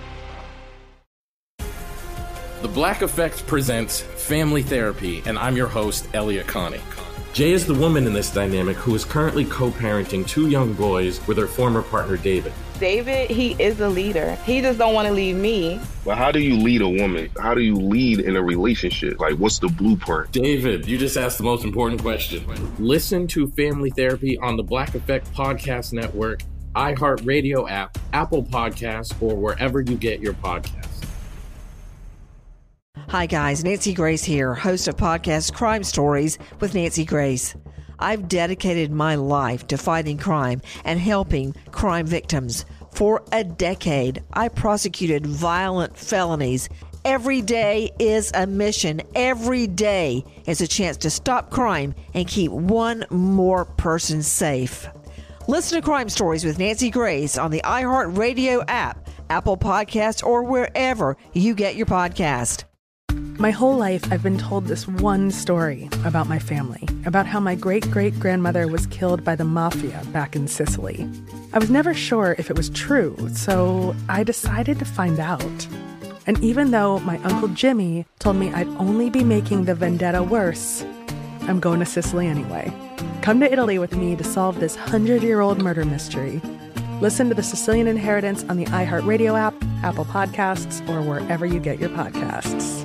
The Black Effect presents Family Therapy, and I'm your host, Elliot Connie. Jay is the woman in this dynamic who is currently co-parenting two young boys with her former partner, David. David, he is a leader. He just don't want to leave me. But how do you lead a woman? How do you lead in a relationship? Like, what's the blueprint? David, you just asked the most important question. Listen to Family Therapy on the Black Effect Podcast Network, iHeartRadio app, Apple Podcasts, or wherever you get your podcasts. Hi guys, Nancy Grace here, host of podcast Crime Stories with Nancy Grace. I've dedicated my life to fighting crime and helping crime victims. For a decade, I prosecuted violent felonies. Every day is a mission. Every day is a chance to stop crime and keep one more person safe. Listen to Crime Stories with Nancy Grace on the iHeartRadio app, Apple Podcasts, or wherever you get your podcast. My whole life, I've been told this one story about my family, about how my great-great-grandmother was killed by the mafia back in Sicily. I was never sure if it was true, so I decided to find out. And even though my Uncle Jimmy told me I'd only be making the vendetta worse, I'm going to Sicily anyway. Come to Italy with me to solve this hundred-year-old murder mystery. Listen to The Sicilian Inheritance on the iHeartRadio app, Apple Podcasts, or wherever you get your podcasts.